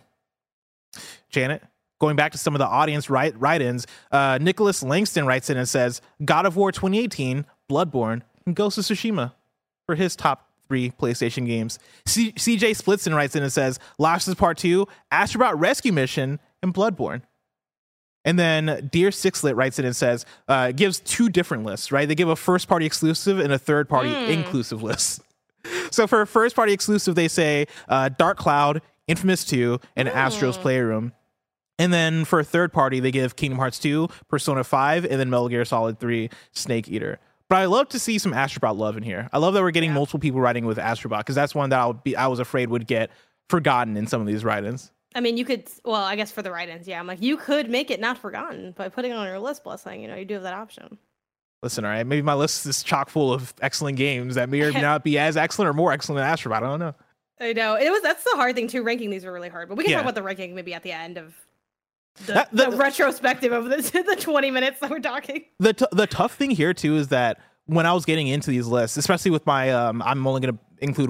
Speaker 3: Janet, going back to some of the audience write-ins, Nicholas Langston writes in and says, God of War 2018, Bloodborne, and Ghost of Tsushima for his top 3 PlayStation games. CJ Splitson writes in and says, Last of Us Part 2, Astrobot Rescue Mission, and Bloodborne. And then Dear Sixlet writes in and says, gives 2 different lists, right? They give a first-party exclusive and a third-party inclusive list. So for a first-party exclusive, they say Dark Cloud, Infamous 2, and Astro's Playroom. And then for a third-party, they give Kingdom Hearts 2, Persona 5, and then Metal Gear Solid 3, Snake Eater. But I love to see some Astrobot love in here. I love that we're getting multiple people writing with Astrobot because that's one that I was afraid would get forgotten in some of these write-ins.
Speaker 4: I mean, you could, well, I guess for the write-ins, yeah. I'm like, you could make it not forgotten by putting it on your list, Blessing. You know, you do have that option.
Speaker 3: Listen, all right, maybe my list is chock full of excellent games that may or may not be as excellent or more excellent than Astrobot. I don't know.
Speaker 4: I know. That's the hard thing, too. Ranking these are really hard. But we can talk about the ranking maybe at the end of the retrospective of the 20 minutes that we're talking.
Speaker 3: The tough thing here, too, is that when I was getting into these lists, especially with my, I'm only going to include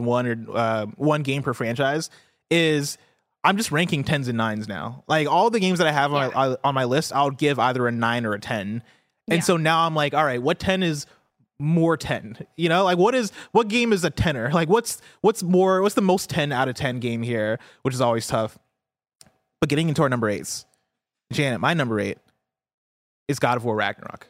Speaker 3: one game per franchise, is I'm just ranking 10s and 9s now. Like all the games that I have on my list, I'll give either a 9 or a 10. And so now I'm like, all right, what 10 is more 10? You know, like what game is a 10er? Like what's the most 10 out of 10 game here, which is always tough. But getting into our number 8s, Janet, my number 8 is God of War Ragnarok.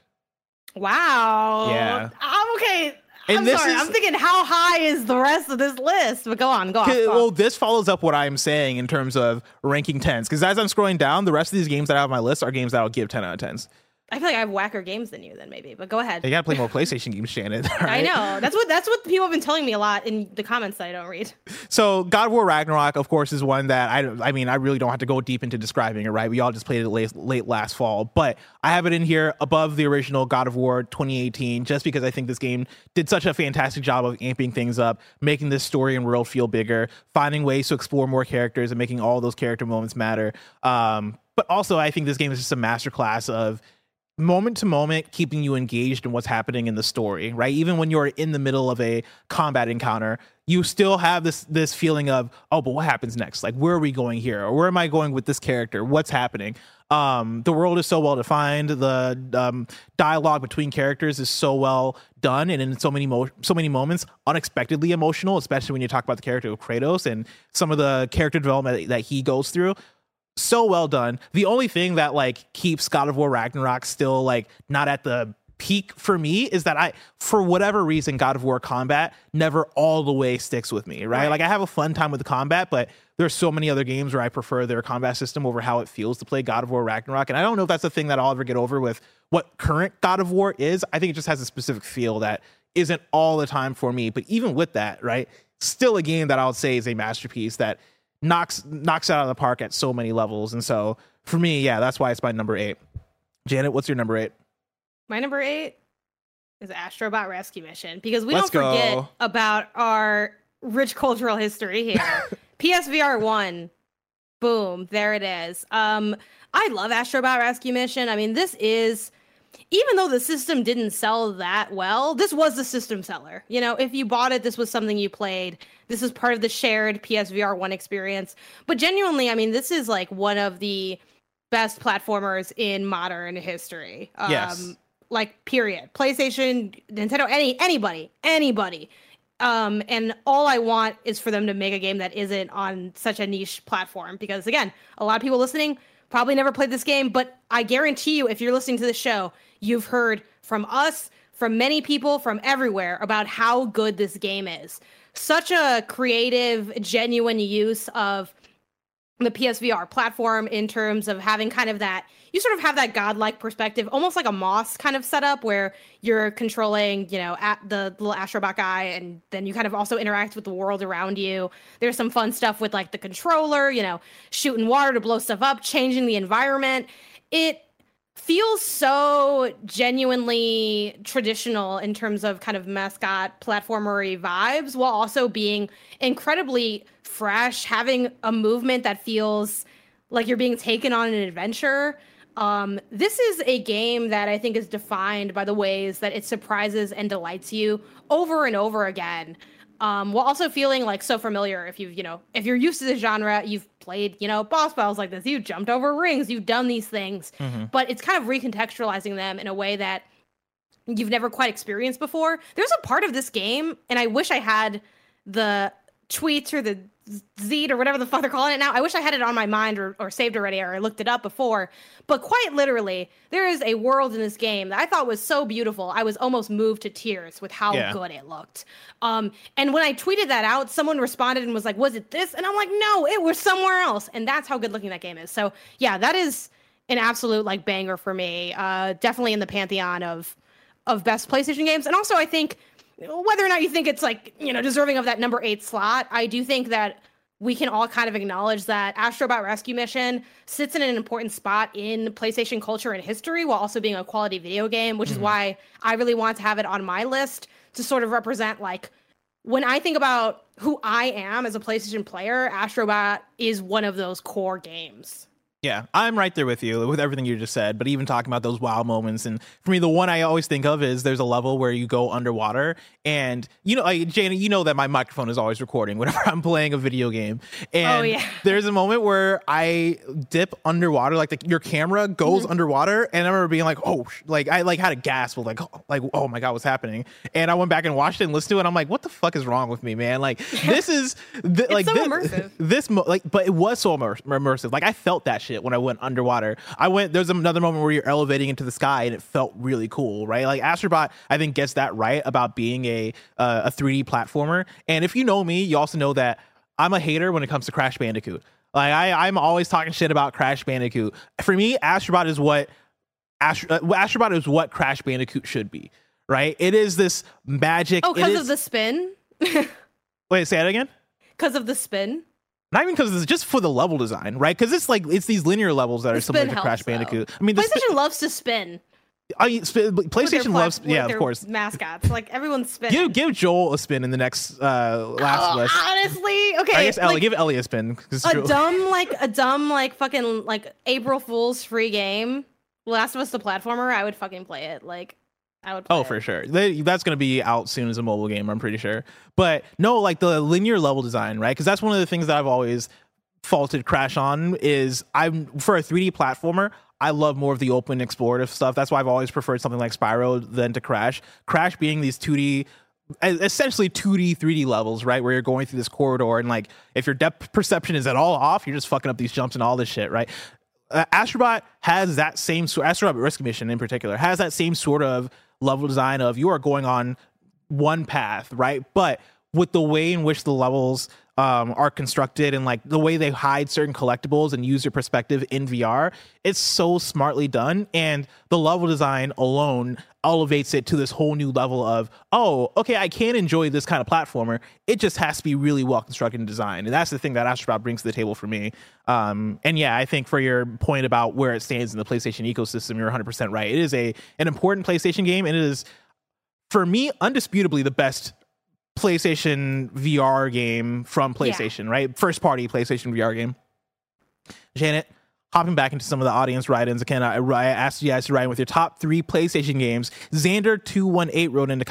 Speaker 4: Wow.
Speaker 3: Yeah.
Speaker 4: I'm okay.
Speaker 3: And
Speaker 4: I'm thinking, how high is the rest of this list? But go on.
Speaker 3: Well, this follows up what I'm saying in terms of ranking 10s. Because as I'm scrolling down, the rest of these games that I have on my list are games that I'll give 10 out of 10s.
Speaker 4: I feel like I have whacker games than you then maybe, but go ahead.
Speaker 3: You gotta play more PlayStation games, Shannon.
Speaker 4: I
Speaker 3: Right?
Speaker 4: know. That's what people have been telling me a lot in the comments that I don't read.
Speaker 3: So God of War Ragnarok, of course, is one that I really don't have to go deep into describing it, right? We all just played it late last fall, but I have it in here above the original God of War 2018, just because I think this game did such a fantastic job of amping things up, making this story and world feel bigger, finding ways to explore more characters and making all those character moments matter. But also, I think this game is just a masterclass of moment to moment keeping you engaged in what's happening in the story, right? Even when you're in the middle of a combat encounter, you still have this feeling of, oh, but what happens next? Like, where are we going here? Or where am I going with this character? What's happening? The world is so well defined. The dialogue between characters is so well done, and in so many moments unexpectedly emotional, especially when you talk about the character of Kratos and some of the character development that he goes through. So well done. The only thing that like keeps God of War Ragnarok still like not at the peak for me is that for whatever reason, God of War combat never all the way sticks with me, right? Like I have a fun time with the combat, but there's so many other games where I prefer their combat system over how it feels to play God of War Ragnarok. And I don't know if that's the thing that I'll ever get over with what current God of War is. I think it just has a specific feel that isn't all the time for me. But even with that, right, still a game that I would say is a masterpiece that knocks it out of the park at so many levels. And so for me, yeah, that's why it's my number 8. Janet, what's your number 8?
Speaker 4: My number 8 is Astrobot Rescue Mission, because we don't forget about our rich cultural history here. PSVR 1, boom, there it is. I love Astrobot Rescue Mission. I mean, this is, even though the system didn't sell that well, this was the system seller. You know, if you bought it, this was something you played. This is part of the shared PSVR 1 experience. But genuinely, I mean, this is like one of the best platformers in modern history.
Speaker 3: Yes.
Speaker 4: Like, period. PlayStation, Nintendo, anybody. And all I want is for them to make a game that isn't on such a niche platform. Because again, a lot of people listening probably never played this game, but I guarantee you, if you're listening to the show, you've heard from us, from many people, from everywhere about how good this game is. Such a creative, genuine use of the PSVR platform in terms of having kind of that, you sort of have that godlike perspective, almost like a Moss kind of setup where you're controlling, you know, at the little Astrobot guy, and then you kind of also interact with the world around you. There's some fun stuff with like the controller, you know, shooting water to blow stuff up, changing the environment. It feels so genuinely traditional in terms of kind of mascot platformery vibes, while also being incredibly fresh, having a movement that feels like you're being taken on an adventure. This is a game that I think is defined by the ways that it surprises and delights you over and over again, while also feeling like so familiar. If you're used to the genre, you've played, boss battles like this, you've jumped over rings, you've done these things, but it's kind of recontextualizing them in a way that you've never quite experienced before. There's a part of this game, and I wish I had the tweets or the Zed or whatever the fuck they're calling it now. I wish I had it on my mind or saved already, or I looked it up before. But quite literally, there is a world in this game that I thought was so beautiful. I was almost moved to tears with how good it looked. And when I tweeted that out, someone responded and was like, "Was it this?" And I'm like, "No, it was somewhere else." And that's how good looking that game is. So yeah, that is an absolute like banger for me. Definitely in the pantheon of best PlayStation games. And also, I think, whether or not you think it's like, deserving of that number 8 slot, I do think that we can all kind of acknowledge that Astrobot Rescue Mission sits in an important spot in PlayStation culture and history, while also being a quality video game, which is why I really want to have it on my list to sort of represent, like, when I think about who I am as a PlayStation player, Astrobot is one of those core games.
Speaker 3: Yeah, I'm right there with you with everything you just said, but even talking about those wow moments. And for me, the one I always think of is there's a level where you go underwater and, Jana, you know that my microphone is always recording whenever I'm playing a video game. And there's a moment where I dip underwater, like your camera goes underwater. And I remember being like, I had a gasp of like, oh my God, what's happening? And I went back and watched it and listened to it. And I'm like, what the fuck is wrong with me, man? Like, this is
Speaker 4: immersive.
Speaker 3: But it was so immersive. Like I felt that shit when I went underwater. There's another moment where you're elevating into the sky and it felt really cool, right? Like Astrobot, I think gets that right about being a 3D platformer. And if you know me, you also know that I'm a hater when it comes to Crash Bandicoot. Like I'm always talking shit about Crash Bandicoot. For me, Astrobot is what Crash Bandicoot should be, right? It is this magic.
Speaker 4: Oh, because of the spin?
Speaker 3: Wait, say that again?
Speaker 4: Because of the spin?
Speaker 3: Not even because it's just for the level design, right? Because it's these linear levels that are similar to Crash Bandicoot.
Speaker 4: I mean, PlayStation loves to spin.
Speaker 3: PlayStation loves, of course.
Speaker 4: Mascots, like everyone's spinning.
Speaker 3: Give Joel a spin in the next Last of Us.
Speaker 4: Honestly, okay.
Speaker 3: I guess give Ellie a spin.
Speaker 4: A dumb fucking April Fool's free game. Last of Us the platformer. I would fucking play it. Like I would. Play it.
Speaker 3: For sure. That's gonna be out soon as a mobile game. I'm pretty sure. But no, like the linear level design, right? Because that's one of the things that I've always faulted Crash on is for a 3D platformer. I love more of the open explorative stuff. That's why I've always preferred something like Spyro than to Crash. Crash being these 2D, essentially 2D, 3D levels, right? Where you're going through this corridor and like if your depth perception is at all off, you're just fucking up these jumps and all this shit, right? Astrobot has that same Astrobot Rescue Mission in particular has that same sort of level design of you are going on one path, right? But with the way in which the levels are constructed and like the way they hide certain collectibles and use your perspective in VR, it's so smartly done. And the level design alone elevates it to this whole new level of, oh, okay, I can enjoy this kind of platformer. It just has to be really well constructed and designed. And that's the thing that Astrobot brings to the table for me. And yeah, I think for your point about where it stands in the PlayStation ecosystem, you're 100% right. It is an important PlayStation game, and it is, for me, undisputably the best PlayStation VR game from PlayStation, right? First party PlayStation VR game. Janet, hopping back into some of the audience write-ins again, I asked you guys to write in with your top 3 PlayStation games. Xander218 wrote into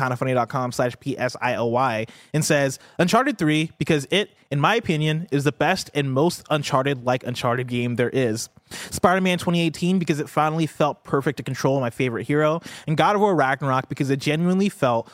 Speaker 3: kindafunny.com/PSILY and says, Uncharted 3, because it, in my opinion, is the best and most Uncharted-like Uncharted game there is. Spider-Man 2018, because it finally felt perfect to control my favorite hero. And God of War Ragnarok, because it genuinely felt,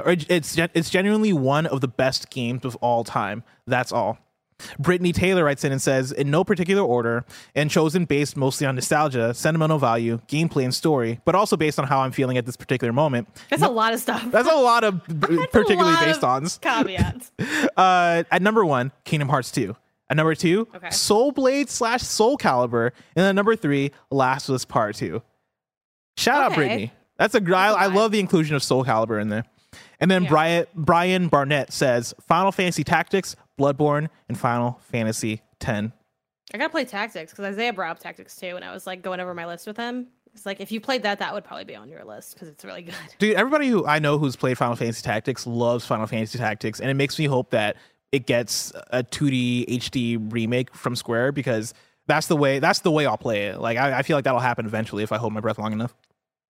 Speaker 3: it's genuinely one of the best games of all time. That's all. Brittany Taylor writes in and says, in no particular order, and chosen based mostly on nostalgia, sentimental value, gameplay, and story, but also based on how I'm feeling at this particular moment.
Speaker 4: That's a lot of stuff.
Speaker 3: That's a lot of particularly based ons.
Speaker 4: Caveats.
Speaker 3: At number 1, Kingdom Hearts 2. At number 2, Soul Blade / Soul Calibur. And at number 3, Last of Us Part 2. Shout out Brittany. That's I love the inclusion of Soul Calibur in there. And then Brian Barnett says, Final Fantasy Tactics, Bloodborne, and Final Fantasy X.
Speaker 4: I gotta play Tactics because Isaiah brought up Tactics too, and I was like going over my list with him. It's like if you played that would probably be on your list because it's really good.
Speaker 3: Dude, everybody who I know who's played Final Fantasy Tactics loves Final Fantasy Tactics, and it makes me hope that it gets a 2D HD remake from Square because that's the way I'll play it. Like I feel like that'll happen eventually if I hold my breath long enough.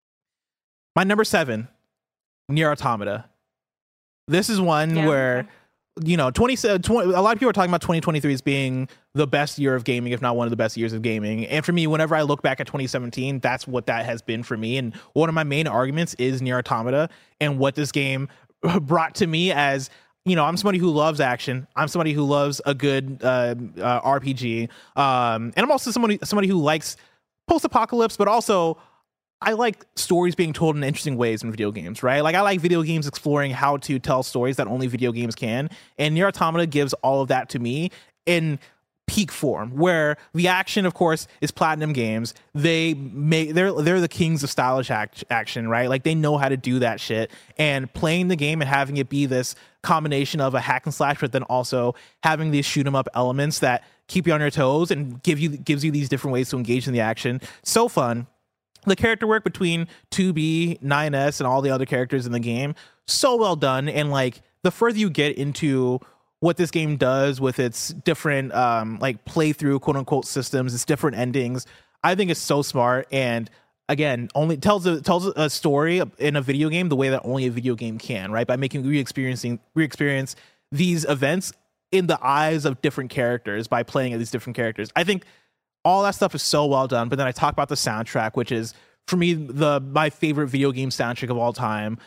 Speaker 3: My number 7, Nier Automata. This is one where, a lot of people are talking about 2023 as being the best year of gaming, if not one of the best years of gaming. And for me, whenever I look back at 2017, that's what that has been for me. And one of my main arguments is Nier Automata and what this game brought to me as, I'm somebody who loves action. I'm somebody who loves a good RPG. And I'm also somebody who likes post-apocalypse, but also I like stories being told in interesting ways in video games, right? Like I like video games exploring how to tell stories that only video games can. And Nier Automata gives all of that to me in peak form, where the action, of course, is Platinum Games. They're the kings of stylish action, right? Like they know how to do that shit. And playing the game and having it be this combination of a hack and slash, but then also having these shoot 'em up elements that keep you on your toes and gives you these different ways to engage in the action. So fun. The character work between 2B, 9S, and all the other characters in the game, so well done. And like the further you get into what this game does with its different like playthrough quote unquote systems, its different endings, I think it's so smart. And again, only tells a story in a video game the way that only a video game can, right? By making re-experience these events in the eyes of different characters by playing as these different characters. I think all that stuff is so well done. But then I talk about the soundtrack, which is for me my favorite video game soundtrack of all time.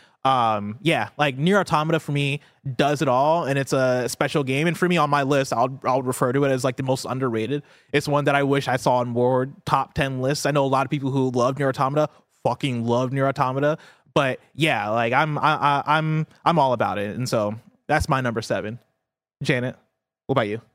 Speaker 3: Like Nier Automata for me does it all, and it's a special game. And for me on my list, I'll refer to it as like the most underrated. It's one that I wish I saw on more top 10 lists. I know a lot of people who love Nier Automata fucking love Nier Automata, but yeah, like I'm all about it, and so that's my number 7. Janet, what about you?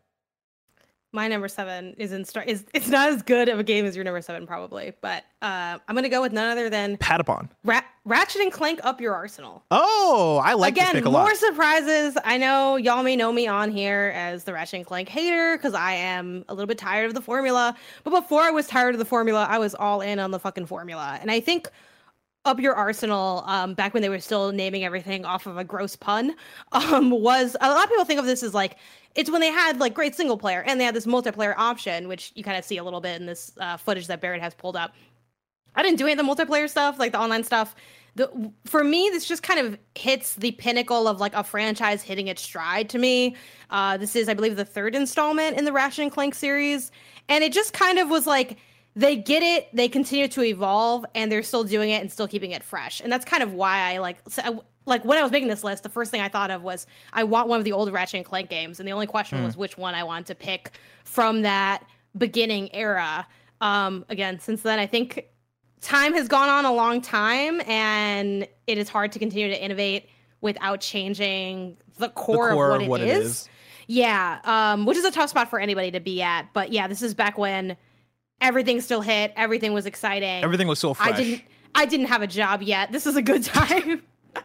Speaker 4: My number 7 is it's not as good of a game as your number 7 probably, but I'm gonna go with none other than
Speaker 3: Patapon.
Speaker 4: Ratchet and Clank Up Your Arsenal.
Speaker 3: Oh, I like this pick a lot.
Speaker 4: More surprises. I know y'all may know me on here as the Ratchet and Clank hater because I am a little bit tired of the formula. But before I was tired of the formula, I was all in on the fucking formula. And I think Up Your Arsenal, back when they were still naming everything off of a gross pun, was a lot of people think of this as like, it's when they had like great single player and they had this multiplayer option, which you kind of see a little bit in this footage that Barrett has pulled up. I didn't do any of the multiplayer stuff, like the online stuff. For me, this just kind of hits the pinnacle of like a franchise hitting its stride to me. This is, I believe, the 3rd installment in the Ratchet and Clank series. And it just kind of was like, they get it, they continue to evolve, and they're still doing it and still keeping it fresh. And that's kind of why I like when I was making this list, the first thing I thought of was I want one of the old Ratchet and Clank games, and the only question was which one I wanted to pick from that beginning era. Again, since then, I think time has gone on a long time, and it is hard to continue to innovate without changing the core of what it is. Yeah, which is a tough spot for anybody to be at. But yeah, this is back when everything still hit, everything was exciting.
Speaker 3: Everything was so fresh.
Speaker 4: I didn't have a job yet. This is a good time.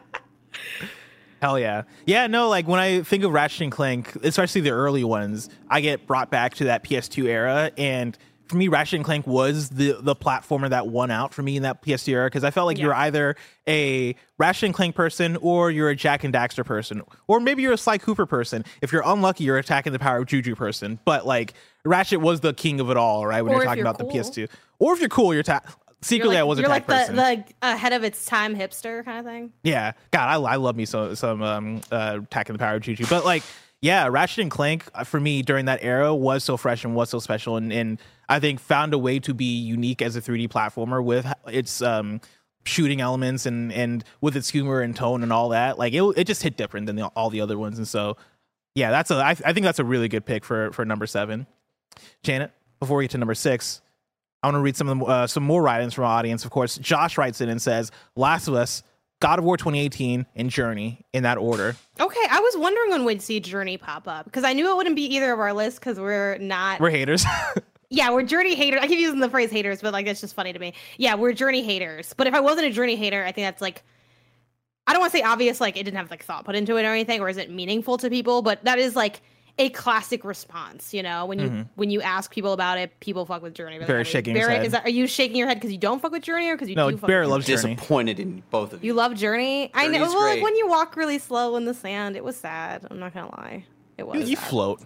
Speaker 3: Hell yeah. Yeah, no, like when I think of Ratchet and Clank, especially the early ones, I get brought back to that PS2 era. And for me, Ratchet and Clank was the platformer that won out for me in that PS2 era, because I felt like you're either a Ratchet and Clank person or you're a Jak and Daxter person, or maybe you're a Sly Cooper person. If you're unlucky, you're attacking the Power of Juju person. But like Ratchet was the king of it all, right? When you're talking about
Speaker 4: cool.
Speaker 3: the PS2. Or if you're cool, secretly, I was a tech person.
Speaker 4: You're like the ahead of its time hipster kind of thing.
Speaker 3: Yeah, God, I love me some attacking the Power of Juju. But like, yeah, Ratchet and Clank for me during that era was so fresh and was so special, and I think found a way to be unique as a 3D platformer with its shooting elements and with its humor and tone and all that. Like it just hit different than all the other ones, and so yeah, I think that's a really good pick for number 7. Janet, before we get to number 6. I want to read some more write-ins from our audience. Of course, Josh writes in and says, Last of Us, God of War 2018, and Journey, in that order.
Speaker 4: Okay, I was wondering when we'd see Journey pop up, because I knew it wouldn't be either of our lists, because we're
Speaker 3: haters.
Speaker 4: Yeah, we're Journey haters. I keep using the phrase haters, but like that's just funny to me. Yeah, we're Journey haters. But if I wasn't a Journey hater, I think that's like, I don't want to say obvious, like it didn't have like thought put into it or anything, or is it meaningful to people, but that is like a classic response, you know, when you ask people about it, people fuck with Journey.
Speaker 3: Barrett shaking his head.
Speaker 4: Are you shaking your head because you don't fuck with Journey, or because you do fuck
Speaker 3: Barrett
Speaker 4: with
Speaker 3: loves
Speaker 4: Journey?
Speaker 5: Disappointed in both of you.
Speaker 4: You love Journey? I know. Well,
Speaker 5: great.
Speaker 4: like when you walk really slow in the sand, it was sad. I'm not gonna lie, it was.
Speaker 3: You
Speaker 4: sad.
Speaker 3: float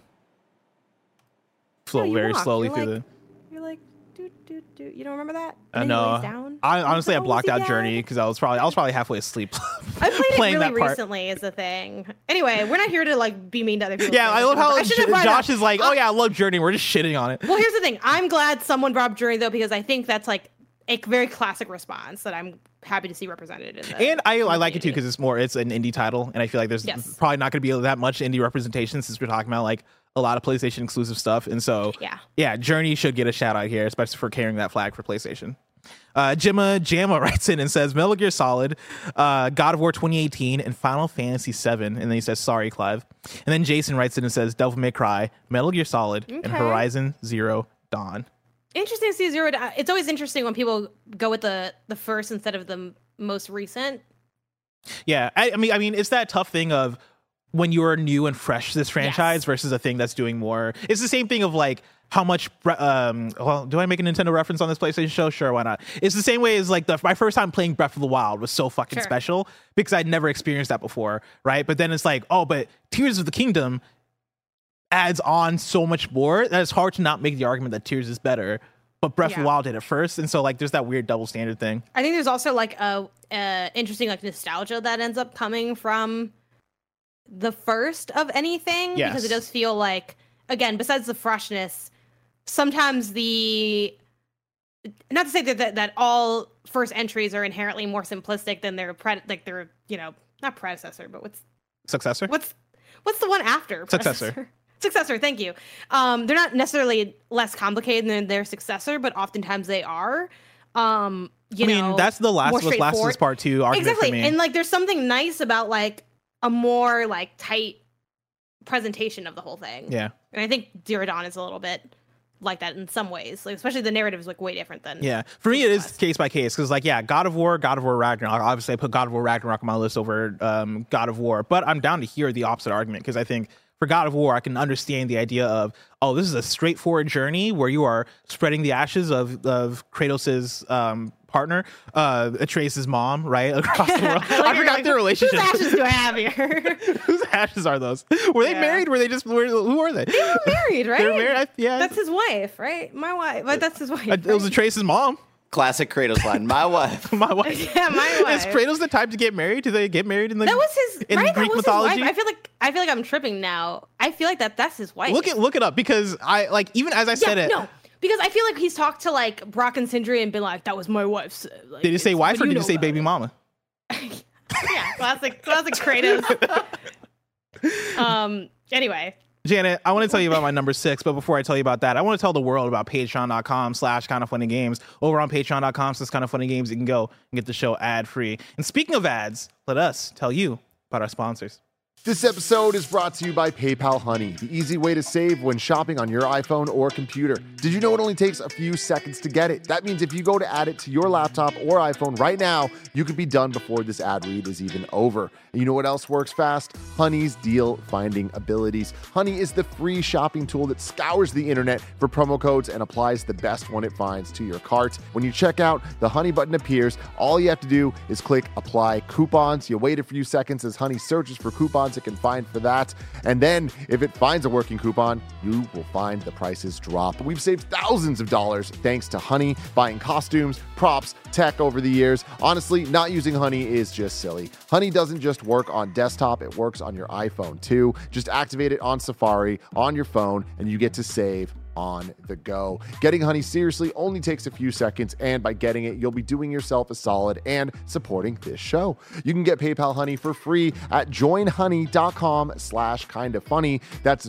Speaker 4: No, you
Speaker 3: very
Speaker 4: walk.
Speaker 3: slowly
Speaker 4: You're
Speaker 3: through
Speaker 4: like, You're like, do. You don't remember that?
Speaker 3: No. I honestly blocked out Journey because I was probably halfway asleep.
Speaker 4: I played
Speaker 3: playing
Speaker 4: it really
Speaker 3: that part.
Speaker 4: recently is the thing. Anyway, we're not here to like be mean to other people.
Speaker 3: Yeah, I love how Josh is like, oh yeah, I love Journey. We're just shitting on it.
Speaker 4: Well, here's the thing. I'm glad someone brought up Journey though, because I think that's like a very classic response that I'm happy to see represented in the
Speaker 3: And I like it too because it's an indie title, and I feel like there's probably not going to be that much indie representation since we're talking about like a lot of PlayStation exclusive stuff, and so yeah, Journey should get a shout out here, especially for carrying that flag for PlayStation. Jamma writes in and says Metal Gear Solid, God of War 2018, and Final Fantasy 7, and then he says sorry, Clive. And then Jason writes in and says Devil May Cry, Metal Gear Solid, and Horizon Zero Dawn.
Speaker 4: Interesting to see Zero Dawn. It's always interesting when people go with the first instead of the most recent.
Speaker 3: Yeah, I mean, it's that tough thing of when you are new and fresh to this franchise versus a thing that's doing more. It's the same thing of like how much well, do I make a Nintendo reference on this PlayStation show? Sure, why not? It's the same way as like my first time playing Breath of the Wild was so fucking special because I'd never experienced that before, right? But then it's like, oh, but Tears of the Kingdom adds on so much more that it's hard to not make the argument that Tears is better. But Breath of the Wild did it first, and so like there's that weird double standard thing.
Speaker 4: I think there's also like a interesting like nostalgia that ends up coming from the first of anything, because it does feel like, again, besides the freshness, sometimes not to say that all first entries are inherently more simplistic than their not predecessor, but
Speaker 3: Successor?
Speaker 4: What's the one after
Speaker 3: Successor?
Speaker 4: Successor, thank you. They're not necessarily less complicated than their successor, but oftentimes they are.
Speaker 3: That's the Last of Us Last of Us Part 2 argument for me.
Speaker 4: And like there's something nice about like a more like tight presentation of the whole thing.
Speaker 3: Yeah.
Speaker 4: And I think Zero Dawn is a little bit like that in some ways. Like especially the narrative is like way different than
Speaker 3: for me it is case by case, because like God of War Ragnarok, obviously I put God of War Ragnarok on my list over God of War, but I'm down to hear the opposite argument, because I think for God of War, I can understand the idea of, this is a straightforward journey where you are spreading the ashes of Kratos' partner, Atreus' mom, right, across the world. I forgot their relationship.
Speaker 4: Whose ashes do I have here?
Speaker 3: Whose ashes are those? Were they married? Were they just? Who are they?
Speaker 4: They were married, right?
Speaker 3: They were married.
Speaker 4: That's his wife, right? My wife, but that's his wife.
Speaker 3: It was Atreus' mom.
Speaker 5: Classic Kratos line. My wife.
Speaker 3: My wife.
Speaker 4: Yeah, my wife.
Speaker 3: Is Kratos the type to get married? Do they get married in the?
Speaker 4: That was his.
Speaker 3: In
Speaker 4: right?
Speaker 3: Greek
Speaker 4: that was
Speaker 3: mythology.
Speaker 4: His wife. I feel like I'm tripping now. I feel like that's his wife.
Speaker 3: Look it up, because I like, even as I said it.
Speaker 4: No, because I feel like he's talked to like Brock and Sindri and been like, "That was my wife's." Like,
Speaker 3: did he say wife or did he say baby mama?
Speaker 4: Yeah, classic Kratos. Anyway.
Speaker 3: Janet, I want to tell you about my number 6, but before I tell you about that, I want to tell the world about patreon.com/kindoffunnygames. Over on patreon.com/kindoffunnygames, you can go and get the show ad-free. And speaking of ads, let us tell you about our sponsors.
Speaker 6: This episode is brought to you by PayPal Honey, the easy way to save when shopping on your iPhone or computer. Did you know it only takes a few seconds to get it? That means if you go to add it to your laptop or iPhone right now, you could be done before this ad read is even over. And you know what else works fast? Honey's deal finding abilities. Honey is the free shopping tool that scours the internet for promo codes and applies the best one it finds to your cart. When you check out, the Honey button appears. All you have to do is click apply coupons. You wait a few seconds as Honey searches for coupons it can find for that. And then if it finds a working coupon, you will find the prices drop. We've saved thousands of dollars thanks to Honey, buying costumes, props, tech over the years. Honestly, not using Honey is just silly. Honey doesn't just work on desktop, it works on your iPhone too. Just activate it on Safari on your phone and you get to save on the go. Getting Honey seriously only takes a few seconds, and by getting it, you'll be doing yourself a solid and supporting this show. You can get PayPal Honey for free at joinhoney.com/kindoffunny. That's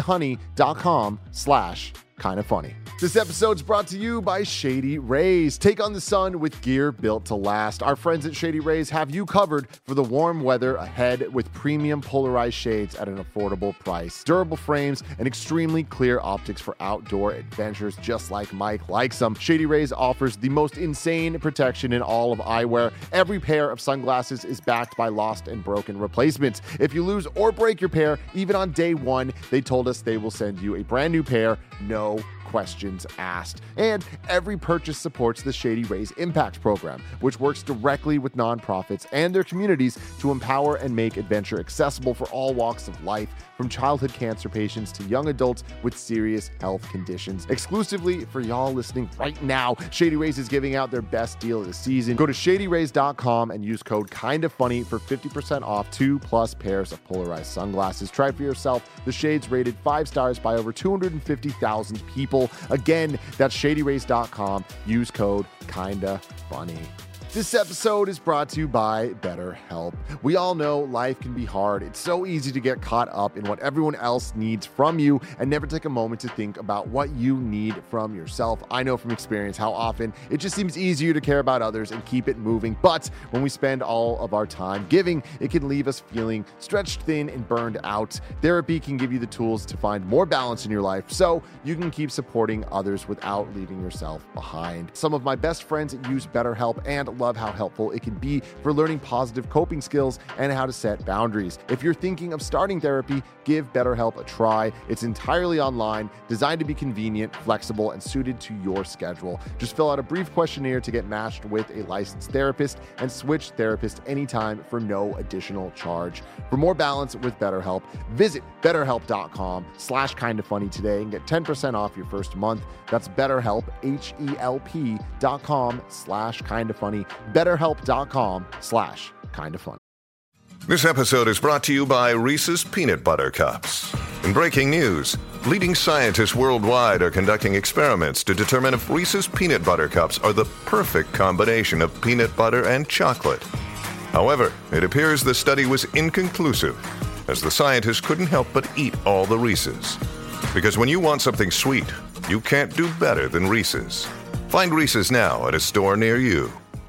Speaker 6: joinhoney.com/kindoffunny. This episode's brought to you by Shady Rays. Take on the sun with gear built to last. Our friends at Shady Rays have you covered for the warm weather ahead with premium polarized shades at an affordable price. Durable frames and extremely clear optics for outdoor adventures, just like Mike likes them. Shady Rays offers the most insane protection in all of eyewear. Every pair of sunglasses is backed by lost and broken replacements. If you lose or break your pair, even on day one, they told us they will send you a brand new pair, no questions asked. And every purchase supports the Shady Rays Impact Program, which works directly with nonprofits and their communities to empower and make adventure accessible for all walks of life, from childhood cancer patients to young adults with serious health conditions. Exclusively for y'all listening right now, Shady Rays is giving out their best deal of the season. Go to shadyrays.com and use code KINDOFFUNNY for 50% off 2+ pairs of polarized sunglasses. Try for yourself the shades rated 5 stars by over 250,000 people. Again, that's shadyrays.com. Use code KINDOFFUNNY. This episode is brought to you by BetterHelp. We all know life can be hard. It's so easy to get caught up in what everyone else needs from you and never take a moment to think about what you need from yourself. I know from experience how often it just seems easier to care about others and keep it moving. But when we spend all of our time giving, it can leave us feeling stretched thin and burned out. Therapy can give you the tools to find more balance in your life so you can keep supporting others without leaving yourself behind. Some of my best friends use BetterHelp and love how helpful it can be for learning positive coping skills and how to set boundaries. If you're thinking of starting therapy, give BetterHelp a try. It's entirely online, designed to be convenient, flexible, and suited to your schedule. Just fill out a brief questionnaire to get matched with a licensed therapist and switch therapist anytime for no additional charge. For more balance with BetterHelp, visit BetterHelp.com/kindafunny today and get 10% off your first month. That's BetterHelp, HELP.com/kindafunny, BetterHelp.com/kindafunny.
Speaker 7: This episode is brought to you by Reese's Peanut Butter Cups. In breaking news, leading scientists worldwide are conducting experiments to determine if Reese's Peanut Butter Cups are the perfect combination of peanut butter and chocolate. However, it appears the study was inconclusive, as the scientists couldn't help but eat all the Reese's. Because when you want something sweet, you can't do better than Reese's. Find Reese's now at a store near you.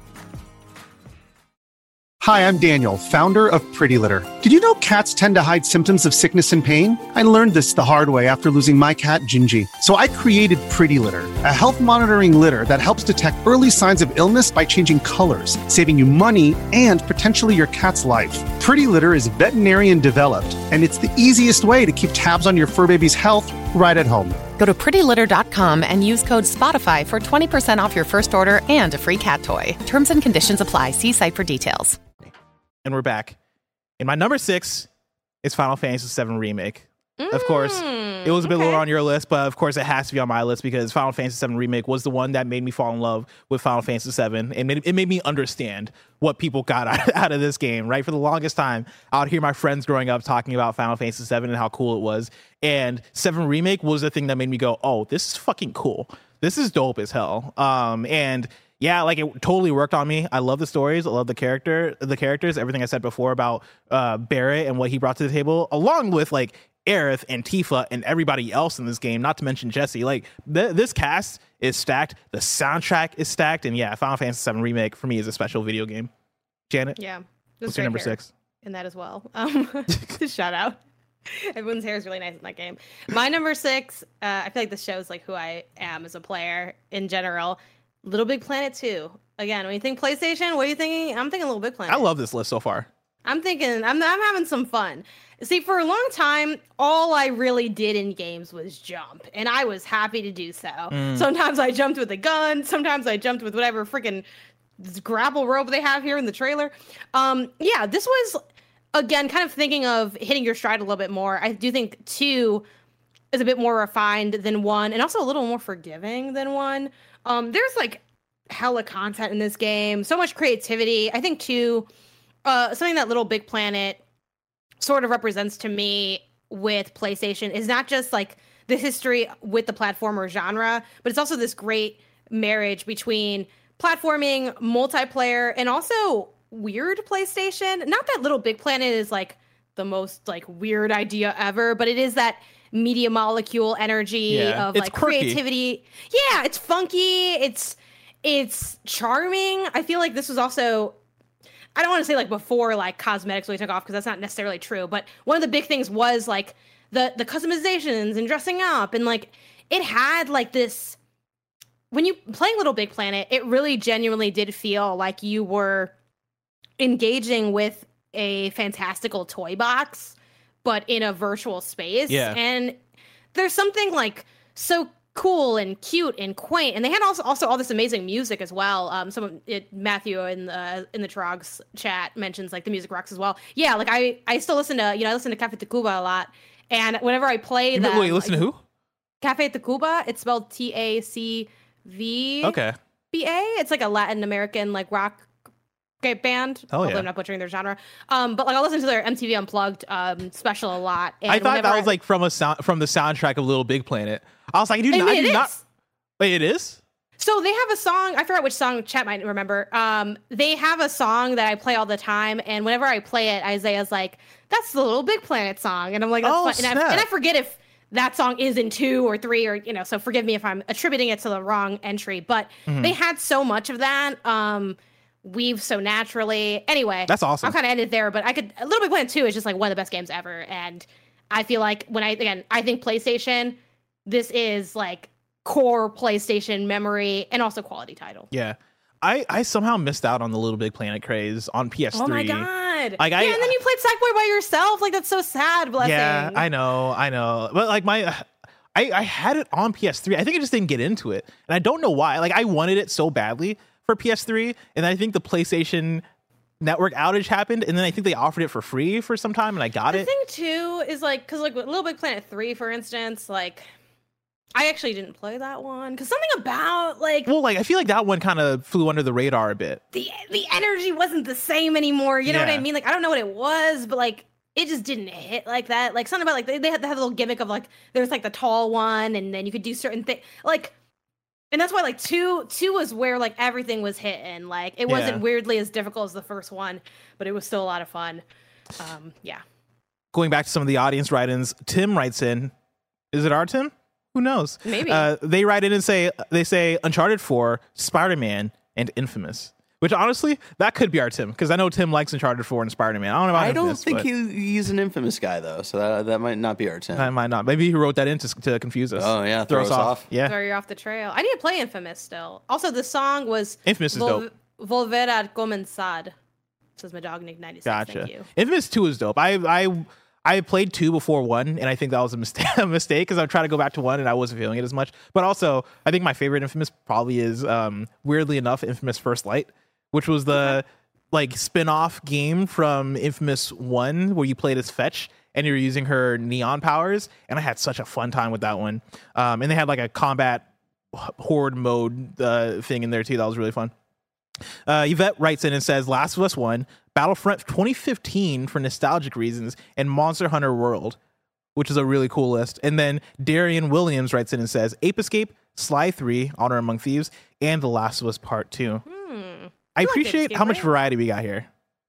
Speaker 8: Hi, I'm Daniel, founder of Pretty Litter. Did you know cats tend to hide symptoms of sickness and pain? I learned this the hard way after losing my cat, Gingy. So I created Pretty Litter, a health monitoring litter that helps detect early signs of illness by changing colors, saving you money and potentially your cat's life. Pretty Litter is veterinarian developed, and it's the easiest way to keep tabs on your fur baby's health right at home.
Speaker 9: Go to prettylitter.com and use code SPOTIFY for 20% off your first order and a free cat toy. Terms and conditions apply. See site for details.
Speaker 3: And we're back. And my number 6 is Final Fantasy VII Remake. Of course, it was a bit lower on your list, but of course it has to be on my list because Final Fantasy VII Remake was the one that made me fall in love with Final Fantasy VII. And it made me understand what people got out of this game, right? For the longest time, I would hear my friends growing up talking about Final Fantasy VII and how cool it was. And 7 Remake was the thing that made me go, oh, this is fucking cool. This is dope as hell. And yeah, like it totally worked on me. I love the stories. I love the characters, everything I said before about Barrett and what he brought to the table, along with like Aerith and Tifa and everybody else in this game, not to mention Jesse. Like this cast is stacked. The soundtrack is stacked. And yeah, Final Fantasy VII Remake for me is a special video game. Janet?
Speaker 4: Yeah.
Speaker 3: What's your number 6?
Speaker 4: In that as well. Shout out. Everyone's hair is really nice in that game. My number 6, I feel like this shows like who I am as a player in general. Little Big Planet 2. Again, when you think PlayStation, what are you thinking? I'm thinking Little Big Planet.
Speaker 3: I love this list so far.
Speaker 4: I'm thinking, I'm having some fun. See, for a long time, all I really did in games was jump, and I was happy to do so. Sometimes I jumped with a gun. Sometimes I jumped with whatever freaking grapple rope they have here in the trailer. Yeah, this was, again, kind of thinking of hitting your stride a little bit more. I do think 2 is a bit more refined than 1, and also a little more forgiving than 1. There's like hella content in this game, so much creativity. I think 2, something that Little Big Planet sort of represents to me with PlayStation is not just like the history with the platformer genre, but it's also this great marriage between platforming, multiplayer, and also weird PlayStation. Not that Little Big Planet is like the most like weird idea ever, but it is that media molecule energy of like
Speaker 3: quirky.
Speaker 4: Creativity. Yeah, it's funky. It's charming. I feel like this was also, I don't want to say like before like cosmetics really took off because that's not necessarily true, but one of the big things was like the customizations and dressing up, and like it had like this, when you playing Little Big Planet, it really genuinely did feel like you were engaging with a fantastical toy box, but in a virtual space.
Speaker 3: Yeah.
Speaker 4: And there's something like so cool and cute and quaint. And they had also all this amazing music as well. Matthew in the Trogs chat mentions like the music rocks as well. Yeah, like I still listen to, I listen to Café Tacuba a lot. And whenever I play them,
Speaker 3: Wait, listen to who?
Speaker 4: Café Tacuba. It's spelled TACV.
Speaker 3: Okay.
Speaker 4: BA. It's like a Latin American like rock band.
Speaker 3: Oh, yeah.
Speaker 4: I'm not butchering their genre. But like I'll listen to their MTV Unplugged special a lot. And
Speaker 3: I thought that was like from the soundtrack of Little Big Planet. I was like, dude, I do not. Wait, it is?
Speaker 4: So they have a song. I forgot which song. Chat might remember. They have a song that I play all the time, and whenever I play it, Isaiah's like, "That's the Little Big Planet song," and I'm like, "That's fun." And I forget if that song is in 2 or 3 or so forgive me if I'm attributing it to the wrong entry. But they had so much of that. Weave so naturally. Anyway,
Speaker 3: that's awesome.
Speaker 4: I'll kind of end it there, but Little Big Planet 2 is just like one of the best games ever, and I feel like I think PlayStation, this is like core PlayStation memory and also quality title.
Speaker 3: Yeah. I somehow missed out on the Little Big Planet craze on PS3.
Speaker 4: Oh my god!
Speaker 3: Like,
Speaker 4: and then you played Sackboy by yourself. Like, that's so sad. Blessing.
Speaker 3: Yeah, I know. But like I had it on PS3. I think I just didn't get into it, and I don't know why. Like, I wanted it so badly for PS3, and I think the PlayStation Network outage happened, and then I think they offered it for free for some time, and I got it.
Speaker 4: The thing too is like, because like with Little Big Planet 3, for instance, like I actually didn't play that one because something about like,
Speaker 3: well, like I feel like that one kind of flew under the radar a bit.
Speaker 4: The energy wasn't the same anymore. You know what I mean? Like, I don't know what it was, but like it just didn't hit like that. Like something about like they had to have a little gimmick of like there's like the tall one, and then you could do certain things like. And that's why, like, two was where, like, everything was hitting. Like, it wasn't weirdly as difficult as the first one, but it was still a lot of fun. Yeah.
Speaker 3: Going back to some of the audience write-ins, Tim writes in. Is it our Tim? Who knows?
Speaker 4: Maybe.
Speaker 3: They write in and say Uncharted 4, Spider-Man, and Infamous. Which, honestly, that could be our Tim, because I know Tim likes Uncharted 4 and Spider-Man. I don't know about Infamous.
Speaker 5: I don't think he's an Infamous guy, though, so that might not be our Tim.
Speaker 3: That might not. Maybe he wrote that in to confuse us.
Speaker 5: Oh, yeah, throw us off.
Speaker 3: Yeah.
Speaker 4: Throw you off the trail. I need to play Infamous still. Also, the song was...
Speaker 3: Infamous is dope.
Speaker 4: Volver a comenzar. Says my dog Nick 96.
Speaker 3: Gotcha.
Speaker 4: Thank you.
Speaker 3: Infamous 2 is dope. I played 2 before 1, and I think that was a mistake because I'm trying to go back to 1, and I wasn't feeling it as much. But also, I think my favorite Infamous probably is, weirdly enough, Infamous First Light, which was the like spin-off game from Infamous 1 where you played as Fetch and you're using her neon powers, and I had such a fun time with that one. And they had like a combat horde mode thing in there too. That was really fun. Yvette writes in and says Last of Us 1, Battlefront 2015 for nostalgic reasons, and Monster Hunter World, which is a really cool list. And then Darian Williams writes in and says Ape Escape, Sly 3, Honor Among Thieves, and The Last of Us Part 2. I appreciate how much variety we got here.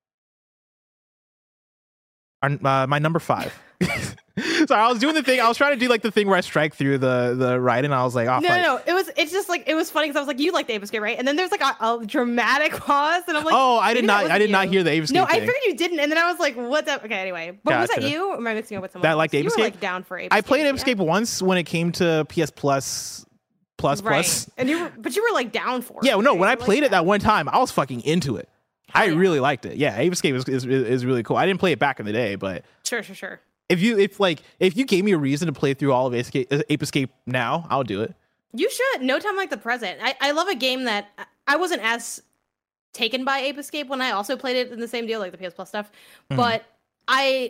Speaker 3: My number 5. Sorry, I was doing the thing. I was trying to do like the thing where I strike through the right, and I was like, oh,
Speaker 4: no. It's just like, it was funny because I was like, you like the Ape Escape, right? And then there's like a dramatic pause, and I'm like,
Speaker 3: oh, I did not hear the Ape Escape.
Speaker 4: No, I figured you didn't, and then I was like, what's up? Okay, anyway, but was that you? Or am I mixing up with someone
Speaker 3: that
Speaker 4: else?
Speaker 3: liked Ape Escape?
Speaker 4: You were like down for Ape Escape.
Speaker 3: I played Ape Escape once when it came to PS Plus.
Speaker 4: Right. And you were like down for it.
Speaker 3: Yeah, no,
Speaker 4: right?
Speaker 3: when I played it that one time, I was fucking into it. I really liked it. Yeah, Ape Escape is really cool. I didn't play it back in the day, but
Speaker 4: sure.
Speaker 3: If you gave me a reason to play through all of Ape Escape now, I'll do it.
Speaker 4: You should. No Time Like the Present. I love a game that I wasn't as taken by Ape Escape when I also played it in the same deal, like the PS Plus stuff. But I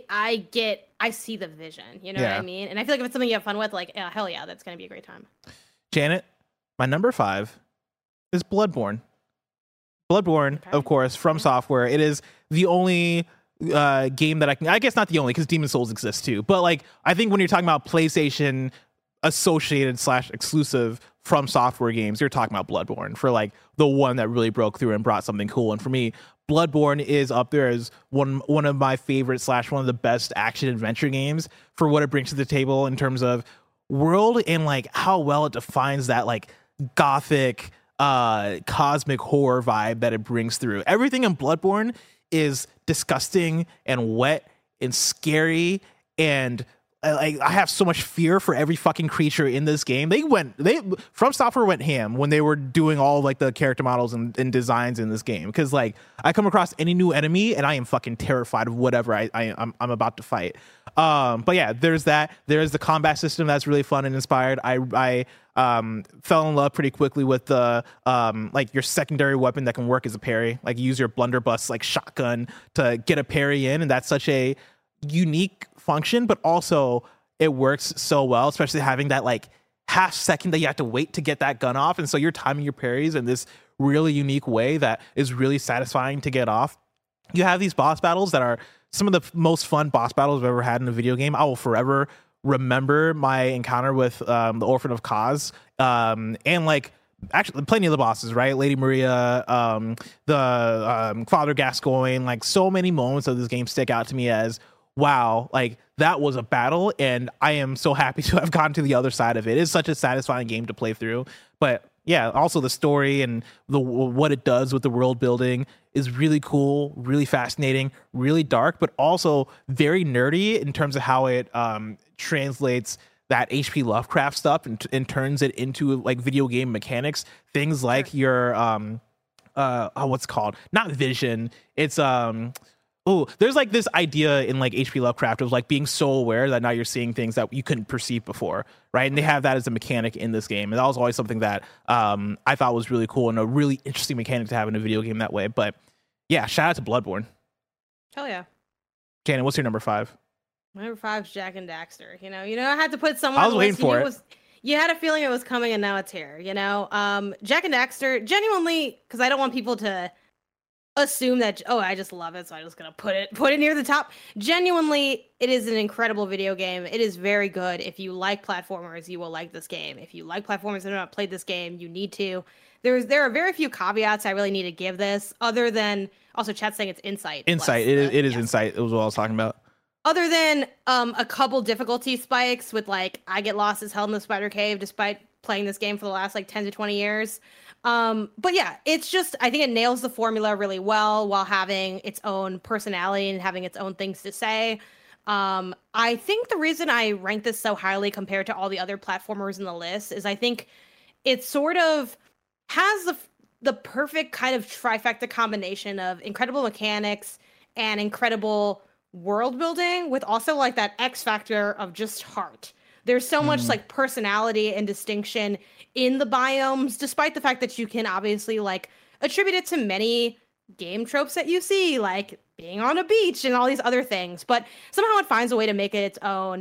Speaker 4: see the vision. You know what I mean? And I feel like if it's something you have fun with, like hell yeah, that's gonna be a great time.
Speaker 3: Janet, my number 5 is Bloodborne. Bloodborne, of course, from Software. It is the only game that I guess not the only, because Demon's Souls exists too. But like, I think when you're talking about PlayStation associated / exclusive from Software games, you're talking about Bloodborne for like the one that really broke through and brought something cool. And for me, Bloodborne is up there as one of my favorite / one of the best action adventure games for what it brings to the table in terms of world and like how well it defines that like gothic cosmic horror vibe that it brings through. Everything in Bloodborne is disgusting and wet and scary, and I have so much fear for every fucking creature in this game. From Software went ham when they were doing all like the character models and designs in this game, because like I come across any new enemy and I am fucking terrified of whatever I'm about to fight. But yeah, there's that. There's the combat system that's really fun and inspired. I fell in love pretty quickly with the like your secondary weapon that can work as a parry. Like you use your blunderbuss like shotgun to get a parry in, and that's such a unique function, but also it works so well, especially having that like half second that you have to wait to get that gun off, and so you're timing your parries in this really unique way that is really satisfying to get off. You have these boss battles that are some of the most fun boss battles I've ever had in a video game. I will forever remember my encounter with the Orphan of Kaz, and like actually plenty of the bosses, right? Lady Maria, the Father Gascoigne, like so many moments of this game stick out to me as wow, like that was a battle, and I am so happy to have gotten to the other side of it. It's such a satisfying game to play through. But yeah, also the story and what it does with the world building is really cool, really fascinating, really dark, but also very nerdy in terms of how it translates that H.P. Lovecraft stuff and turns it into like video game mechanics. Things like your what's it called? Not vision. It's there's like this idea in like H.P. Lovecraft of like being so aware that now you're seeing things that you couldn't perceive before, right? And they have that as a mechanic in this game, and that was always something that I thought was really cool and a really interesting mechanic to have in a video game that way. But yeah, shout out to Bloodborne.
Speaker 4: Hell yeah.
Speaker 3: Shannon, what's your number 5?
Speaker 4: My number 5 is Jak and Daxter. You know, I had to put someone.
Speaker 3: I was waiting for it.
Speaker 4: You had a feeling it was coming, and now it's here. You know, Jak and Daxter, genuinely, because I don't want people to assume that, oh, I just love it, so I'm just gonna put it near the top. Genuinely, it is an incredible video game. It is very good. If you like platformers, you will like this game. If you like platformers and have not played this game, you need to. There are very few caveats I really need to give this, other than also chat saying it's Insight.
Speaker 3: Insight. It is Insight. It was what I was talking about.
Speaker 4: Other than a couple difficulty spikes with like I get lost as hell in the spider cave despite playing this game for the last like 10 to 20 years. But yeah, it's just, I think it nails the formula really well while having its own personality and having its own things to say. I think the reason I rank this so highly compared to all the other platformers in the list is I think it sort of has the perfect kind of trifecta combination of incredible mechanics and incredible world building with also like that X factor of just heart. There's so much like personality and distinction in the biomes, despite the fact that you can obviously like attribute it to many game tropes that you see, like being on a beach and all these other things. But somehow it finds a way to make it its own.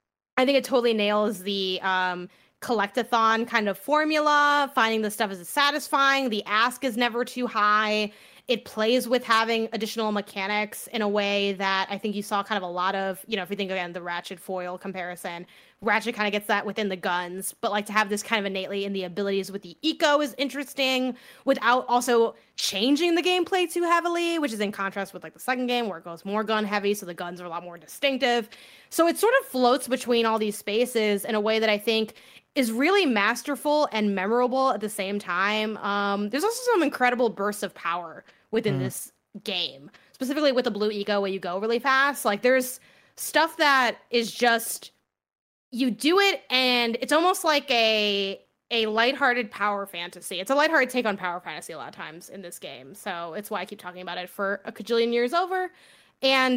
Speaker 4: I think it totally nails the collectathon kind of formula. Finding the stuff is satisfying. The ask is never too high. It plays with having additional mechanics in a way that I think you saw kind of a lot of, you know, if you think again, the Ratchet foil comparison, Ratchet kind of gets that within the guns, but like to have this kind of innately in the abilities with the eco is interesting without also changing the gameplay too heavily, which is in contrast with like the second game where it goes more gun heavy. So the guns are a lot more distinctive. So it sort of floats between all these spaces in a way that I think is really masterful and memorable at the same time. There's also some incredible bursts of power within this game, specifically with the blue eco where you go really fast. Like there's stuff that is just, you do it and it's almost like a lighthearted power fantasy. It's a lighthearted take on power fantasy a lot of times in this game. So it's why I keep talking about it for a cajillion years over. And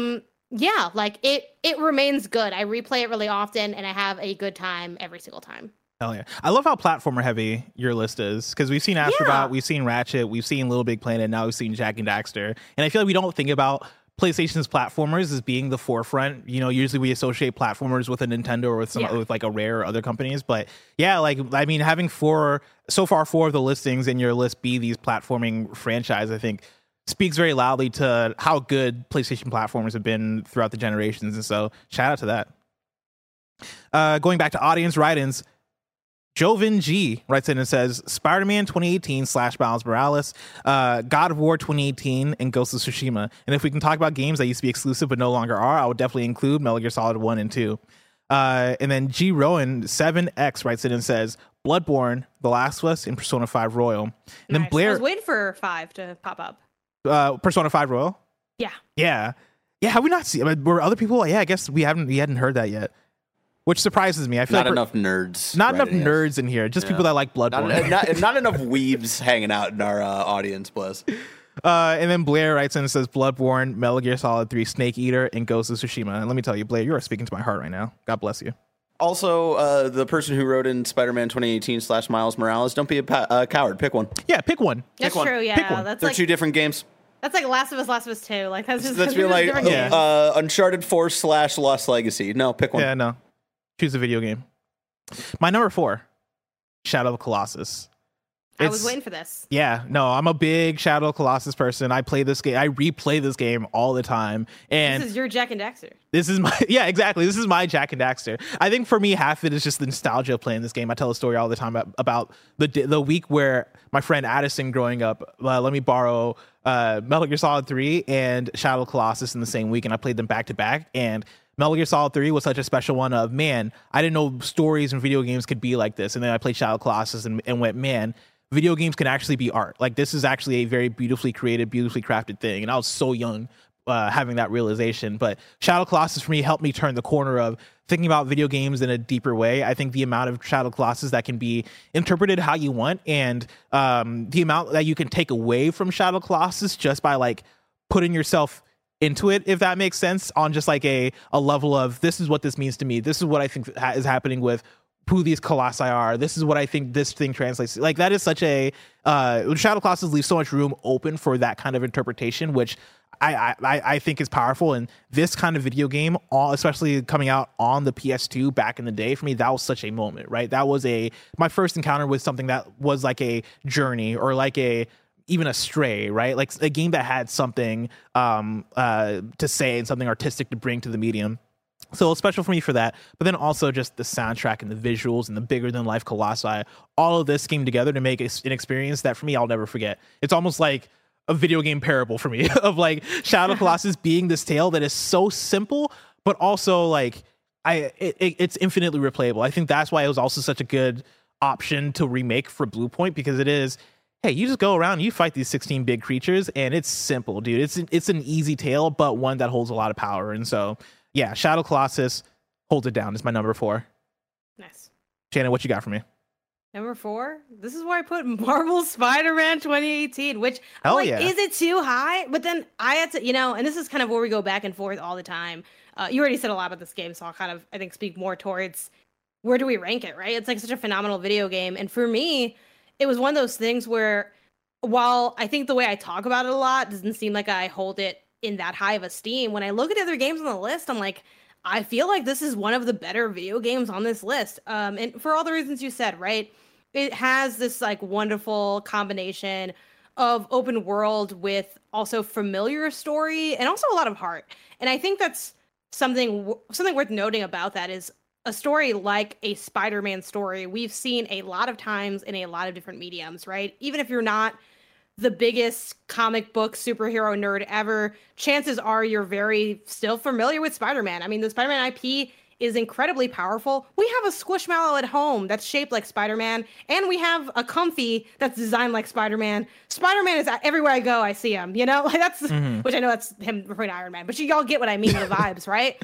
Speaker 4: yeah, like it remains good. I replay it really often and I have a good time every single time.
Speaker 3: Hell yeah. I love how platformer heavy your list is, because we've seen Astrobot, we've seen Ratchet, we've seen Little Big Planet, now we've seen Jak and Daxter. And I feel like we don't think about PlayStation's platformers as being the forefront. You know, usually we associate platformers with a Nintendo or with some with like a Rare or other companies. But yeah, like I mean, having four of the listings in your list be these platforming franchise, I think speaks very loudly to how good PlayStation platformers have been throughout the generations. And so shout out to that. Going back to audience write-ins, Joven G writes in and says Spider-Man 2018 / Miles Morales, God of War 2018, and Ghost of Tsushima. And if we can talk about games that used to be exclusive but no longer are, I would definitely include Metal Gear Solid 1 and 2. And then G Rowan 7X writes in and says Bloodborne, The Last of Us, and Persona 5 Royal. And then Blair,
Speaker 4: I was waiting for 5 to pop up.
Speaker 3: Persona 5 Royal? Yeah. Have we not seen? Were other people? Yeah, I guess we hadn't heard that yet. Which surprises me. I feel
Speaker 5: not enough nerds.
Speaker 3: Not enough nerds in here. Just people that like Bloodborne.
Speaker 5: Not enough weebs hanging out in our audience, plus.
Speaker 3: And then Blair writes in and says Bloodborne, Metal Gear Solid 3, Snake Eater, and Ghost of Tsushima. And let me tell you, Blair, you are speaking to my heart right now. God bless you.
Speaker 5: Also, the person who wrote in Spider-Man 2018 / Miles Morales, don't be a coward. Pick one.
Speaker 3: Yeah, pick one.
Speaker 4: That's
Speaker 5: pick one.
Speaker 4: True, yeah.
Speaker 3: Pick one.
Speaker 4: That's
Speaker 5: They're
Speaker 4: like,
Speaker 5: two different games.
Speaker 4: That's like Last of Us 2. Like that's just
Speaker 5: Let's be like
Speaker 4: different games.
Speaker 5: Uncharted 4 / Lost Legacy. No, pick one.
Speaker 3: Yeah, no. Choose a video game. My number 4, Shadow of the Colossus.
Speaker 4: I was waiting for this.
Speaker 3: Yeah, no, I'm a big Shadow of the Colossus person. I play this game. I replay this game all the time. And
Speaker 4: this is your Jak and Daxter.
Speaker 3: This is my exactly. This is my Jak and Daxter. I think for me, half of it is just the nostalgia of playing this game. I tell a story all the time about the week where my friend Addison growing up let me borrow Metal Gear Solid 3 and Shadow of the Colossus in the same week, and I played them back to back. And Metal Gear Solid 3 was such a special one of, man, I didn't know stories and video games could be like this. And then I played Shadow of the Colossus and went, man, video games can actually be art. Like, this is actually a very beautifully created, beautifully crafted thing. And I was so young having that realization. But Shadow Colossus for me helped me turn the corner of thinking about video games in a deeper way. I think the amount of Shadow Colossus that can be interpreted how you want, and the amount that you can take away from Shadow Colossus just by like putting yourself into it, if that makes sense, on just like a level of, this is what this means to me, this is what I think is happening with who these colossi are, this is what I think this thing translates to. Like, that is such a Shadow Colossus leaves so much room open for that kind of interpretation, which I think is powerful. And this kind of video game, especially coming out on the PS2 back in the day, for me, that was such a moment, right? That was my first encounter with something that was like a journey, or like even a Stray, right? Like a game that had something to say and something artistic to bring to the medium. So it's special for me for that. But then also just the soundtrack and the visuals and the bigger than life colossi, all of this came together to make an experience that for me, I'll never forget. It's almost like a video game parable for me of like Shadow Colossus being this tale that is so simple, but also like it's infinitely replayable. I think that's why it was also such a good option to remake for Blue Point, because it is, hey, you just go around, you fight these 16 big creatures, and it's simple, dude. It's an easy tale, but one that holds a lot of power. And so, yeah, Shadow Colossus holds it down. It's my number 4.
Speaker 4: Nice.
Speaker 3: Shannon, what you got for me?
Speaker 4: Number 4? This is where I put Marvel Spider-Man 2018, which I'm like, is it too high? But then I had to, and this is kind of where we go back and forth all the time. You already said a lot about this game, so I'll kind of, I think, speak more towards where do we rank it, right? It's like such a phenomenal video game. And for me, it was one of those things where, while I think the way I talk about it a lot doesn't seem like I hold it in that high of esteem, when I look at other games on the list, I'm like, I feel like this is one of the better video games on this list. And for all the reasons you said, right? It has this like wonderful combination of open world with also familiar story and also a lot of heart. And I think that's something worth noting about that is a story like a Spider-Man story we've seen a lot of times in a lot of different mediums, right? Even if you're not the biggest comic book superhero nerd ever, chances are you're very still familiar with Spider-Man. I mean, the Spider-Man IP is incredibly powerful. We have a Squishmallow at home that's shaped like Spider-Man, and we have a Comfy that's designed like Spider-Man. Spider-Man is everywhere I go, I see him, Like that's, which I know that's him referring to Iron Man, but you all get what I mean, the vibes, right?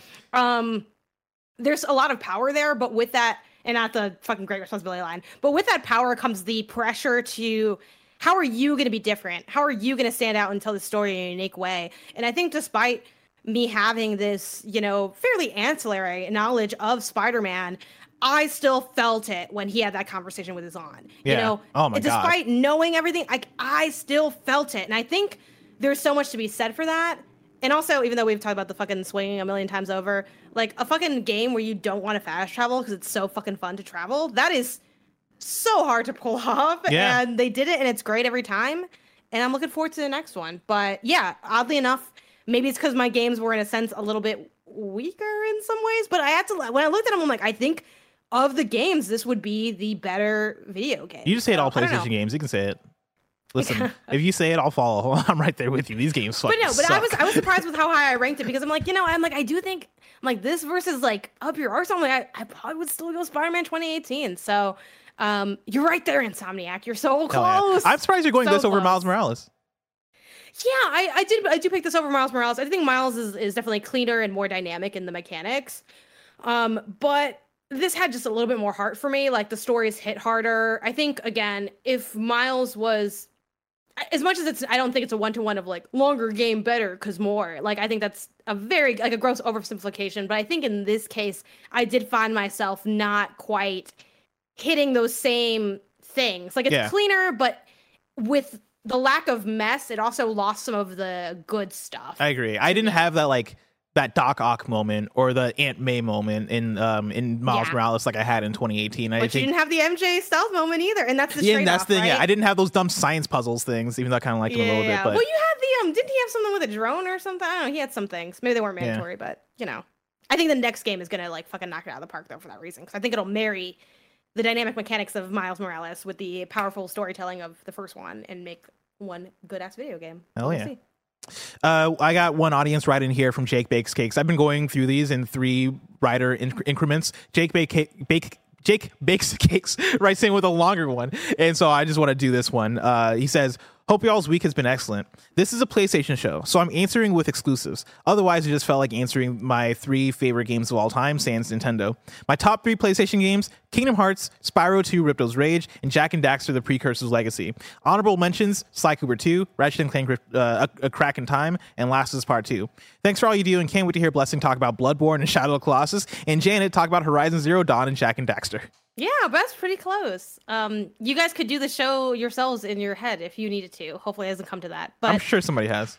Speaker 4: There's a lot of power there, but with that, and not the fucking great responsibility line, but with that power comes the pressure to, how are you going to be different? How are you going to stand out and tell the story in a unique way? And I think despite me having this, fairly ancillary knowledge of Spider-Man, I still felt it when he had that conversation with his aunt.
Speaker 3: Yeah. Oh my God.
Speaker 4: Despite knowing everything, I still felt it. And I think there's so much to be said for that. And also, even though we've talked about the fucking swinging a million times over, like a fucking game where you don't want to fast travel because it's so fucking fun to travel, that is so hard to pull off.
Speaker 3: Yeah.
Speaker 4: And they did it, and it's great every time. And I'm looking forward to the next one. But yeah, oddly enough, maybe it's because my games were in a sense a little bit weaker in some ways. But I had to, when I looked at them, I'm like, I think of the games, this would be the better video game.
Speaker 3: You just say it all PlayStation games. You can say it. Listen, if you say it, I'll follow. I'm right there with you. These games fucking suck.
Speaker 4: I was surprised with how high I ranked it, because I'm like, I do think, I'm like, this versus like Up Your Arse, I'm like, I probably would still go Spider-Man 2018. So you're right there, Insomniac. You're so close.
Speaker 3: Yeah. I'm surprised you're going this over Miles Morales.
Speaker 4: Yeah, I do pick this over Miles Morales. I think Miles is definitely cleaner and more dynamic in the mechanics. But this had just a little bit more heart for me. Like, the stories hit harder. I think, again, if Miles was, as much as I don't think it's a one-to-one of like longer game better because more, like, I think that's a very like a gross oversimplification. But I think in this case, I did find myself not quite hitting those same things. Like, it's cleaner, but with the lack of mess, it also lost some of the good stuff.
Speaker 3: I agree. I didn't have that like that Doc Ock moment or the Aunt May moment in Miles Morales like I had in 2018.
Speaker 4: But you didn't have the MJ stealth moment either, and that's the trade-off,
Speaker 3: that's the thing.
Speaker 4: Right?
Speaker 3: Yeah, I didn't have those dumb science puzzles things, even though I kind of liked them a little bit. But
Speaker 4: well, you had the didn't he have something with a drone or something? I don't know. He had some things. Maybe they weren't mandatory, but I think the next game is gonna like fucking knock it out of the park though for that reason, because I think it'll marry the dynamic mechanics of Miles Morales with the powerful storytelling of the first one and make one good ass video game.
Speaker 3: Hell yeah. I got one audience write in here from Jake Bakes Cakes. I've been going through these in 3 writer increments. Jake Bakes Cakes writes in with a longer one, and so I just want to do this one. He says, Hope y'all's week has been excellent. This is a PlayStation show, so I'm answering with exclusives. Otherwise, it just felt like answering my 3 favorite games of all time, sans Nintendo. My top 3 PlayStation games: Kingdom Hearts, Spyro 2 Ripto's Rage, and Jak and Daxter The Precursor's Legacy. Honorable mentions: Sly Cooper 2, Ratchet & Clank A Crack in Time, and Last of Us Part 2. Thanks for all you do, and can't wait to hear Blessing talk about Bloodborne and Shadow of the Colossus, and Janet talk about Horizon Zero Dawn and Jak and Daxter.
Speaker 4: Yeah, but that's pretty close. You guys could do the show yourselves in your head if you needed to. Hopefully it hasn't come to that. But
Speaker 3: I'm sure somebody has.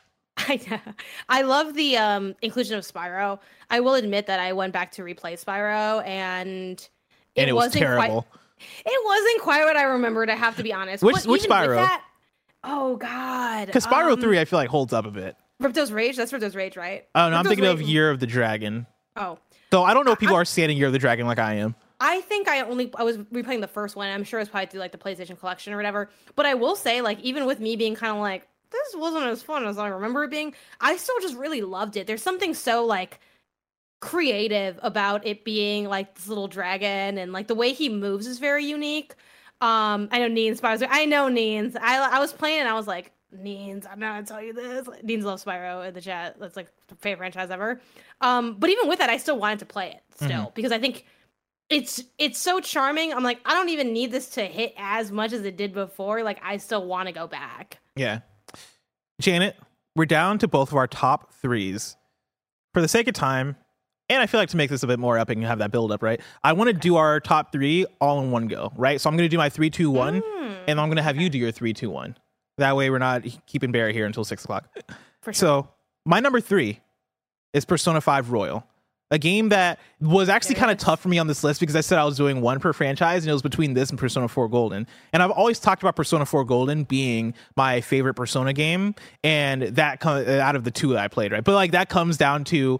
Speaker 4: I love the inclusion of Spyro. I will admit that I went back to replay Spyro, and
Speaker 3: it was terrible.
Speaker 4: It wasn't quite what I remembered, I have to be honest.
Speaker 3: Which Spyro?
Speaker 4: Oh, God.
Speaker 3: Because Spyro 3, I feel like, holds up a bit.
Speaker 4: Ripto's Rage? That's Ripto's Rage, right?
Speaker 3: Oh, no, I'm thinking of Year of the Dragon.
Speaker 4: Oh.
Speaker 3: So I don't know if people are standing Year of the Dragon like I am.
Speaker 4: I think I was replaying the first one. I'm sure it's probably through like the PlayStation Collection or whatever. But I will say, like, even with me being kind of like, this wasn't as fun as I remember it being, I still just really loved it. There's something so like creative about it being like this little dragon, and like the way he moves is very unique. I know Neens, Spyro. I know Neens. I was playing and I was like, Neens, I'm not gonna tell you this. Neens loves Spyro in the chat. That's like the favorite franchise ever. But even with that, I still wanted to play it still because I think it's so charming. I'm like, I don't even need this to hit as much as it did before. Like, I still want to go back.
Speaker 3: Yeah. Janet, we're down to both of our top 3s. For the sake of time, and I feel like to make this a bit more epic and have that build up, right? I want to do our top 3 all in one go, right? So I'm going to do my 3, 2, 1, and I'm going to have you do your 3, 2, 1. That way we're not keeping Barry here until 6 o'clock.
Speaker 4: For sure.
Speaker 3: So my number 3 is Persona 5 Royal. A game that was actually kind of tough for me on this list because I said I was doing one per franchise, and it was between this and Persona 4 Golden. And I've always talked about Persona 4 Golden being my favorite Persona game, and that out of the 2 that I played, right? But like that comes down to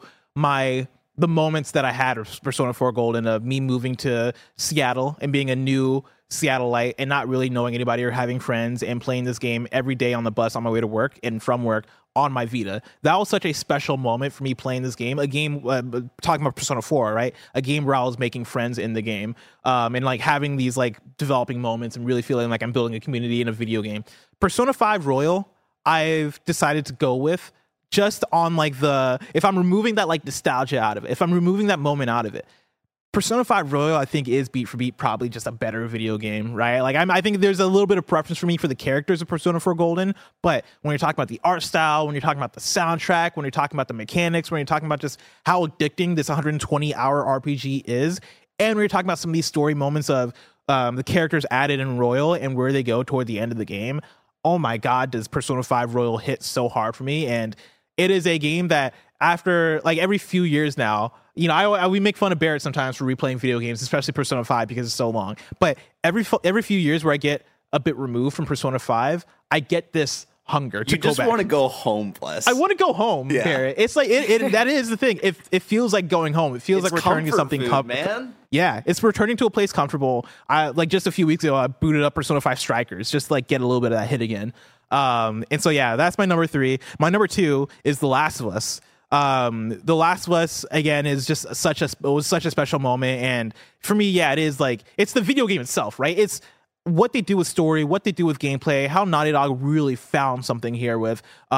Speaker 3: the moments that I had of Persona 4 Golden, of me moving to Seattle and being a new Seattleite and not really knowing anybody or having friends, and playing this game every day on the bus on my way to work and from work on my Vita. That was such a special moment for me playing this game. A game, talking about Persona 4, right? A game where I was making friends in the game, and like having these like developing moments and really feeling like I'm building a community in a video game. Persona 5 Royal, I've decided to go with just on like if I'm removing that like nostalgia out of it, if I'm removing that moment out of it, Persona 5 Royal, I think, is beat for beat probably just a better video game, right? Like, I think there's a little bit of preference for me for the characters of Persona 4 Golden, but when you're talking about the art style, when you're talking about the soundtrack, when you're talking about the mechanics, when you're talking about just how addicting this 120-hour RPG is, and when you're talking about some of these story moments of the characters added in Royal and where they go toward the end of the game, oh my God, does Persona 5 Royal hit so hard for me. And it is a game that after, like, every few years now, you know, we make fun of Barrett sometimes for replaying video games, especially Persona 5 because it's so long. But every few years where I get a bit removed from Persona 5, I get this hunger to go back.
Speaker 5: You just want to go home, Bless.
Speaker 3: I want to go home, yeah. Barrett. It's like, that is the thing. It feels like going home. It feels like returning to something
Speaker 5: man.
Speaker 3: Yeah, it's returning to a place comfortable. Like just a few weeks ago, I booted up Persona 5 Strikers just to like get a little bit of that hit again. And so, yeah, that's my number 3. My number 2 is The Last of Us. The Last of Us, again, is just it was such a special moment. And for me, yeah, it is like, it's the video game itself, right? It's what they do with story, what they do with gameplay, how Naughty Dog really found something here with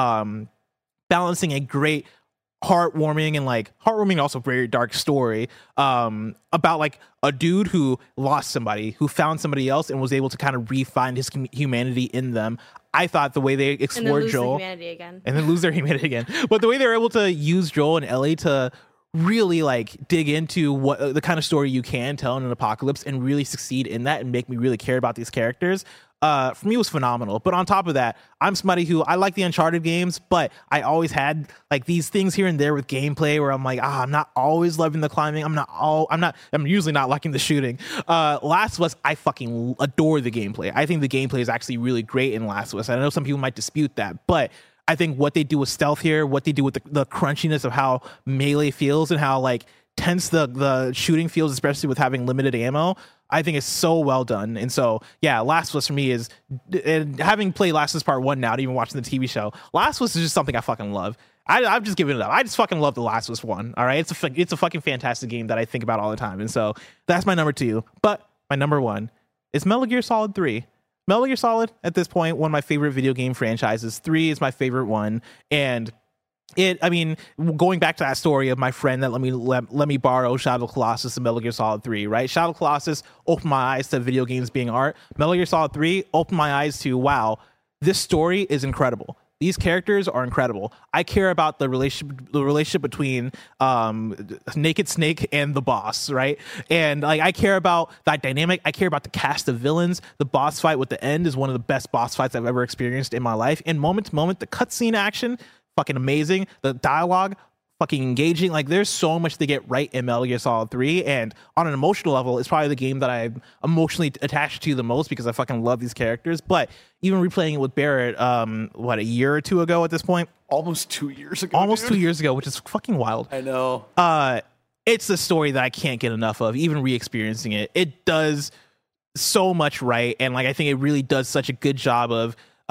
Speaker 3: balancing a great heartwarming and also very dark story about like a dude who lost somebody, who found somebody else and was able to kind of re-find his humanity in them. I thought the way they explored Joel and then lose their humanity again, but the way they were able to use Joel and Ellie to really like dig into what the kind of story you can tell in an apocalypse and really succeed in that and make me really care about these characters, for me was phenomenal. But on top of that, I'm somebody who, I like the Uncharted games, but I always had like these things here and there with gameplay where I'm like, I'm not always loving the climbing. I'm usually not liking the shooting. Last of Us, I fucking adore the gameplay. I think the gameplay is actually really great in Last of Us. I know some people might dispute that, but I think what they do with stealth here, what they do with the crunchiness of how melee feels and how like tense the shooting feels, especially with having limited ammo, I think it's so well done. And so, yeah, Last of Us for me is, and having played Last of Us Part 1 now, and even watching the TV show, Last of Us is just something I fucking love. I've just given it up. I just fucking love The Last of Us 1. All right, it's a fucking fantastic game that I think about all the time. And so that's my number 2. But my number 1 is Metal Gear Solid 3. Metal Gear Solid at this point, one of my favorite video game franchises. 3 is my favorite one, and going back to that story of my friend that let me borrow Shadow of the Colossus and Metal Gear Solid 3, right? Shadow of the Colossus opened my eyes to video games being art. Metal Gear Solid 3 opened my eyes to, wow, this story is incredible. These characters are incredible. I care about the relationship between Naked Snake and the boss, right? And like I care about that dynamic. I care about the cast of villains. The boss fight with the end is one of the best boss fights I've ever experienced in my life. And moment to moment, the cutscene action, fucking amazing. The dialogue, fucking engaging. Like there's so much to get right in Metal Gear Solid 3, and on an emotional level, it's probably the game that I'm emotionally attached to the most because I fucking love these characters. But even replaying it with Barrett, a year or two ago at this point?
Speaker 5: Almost 2 years ago.
Speaker 3: Almost dude. 2 years ago, which is fucking wild.
Speaker 5: I know.
Speaker 3: It's a story that I can't get enough of, even re-experiencing it. It does so much right, and like I think it really does such a good job of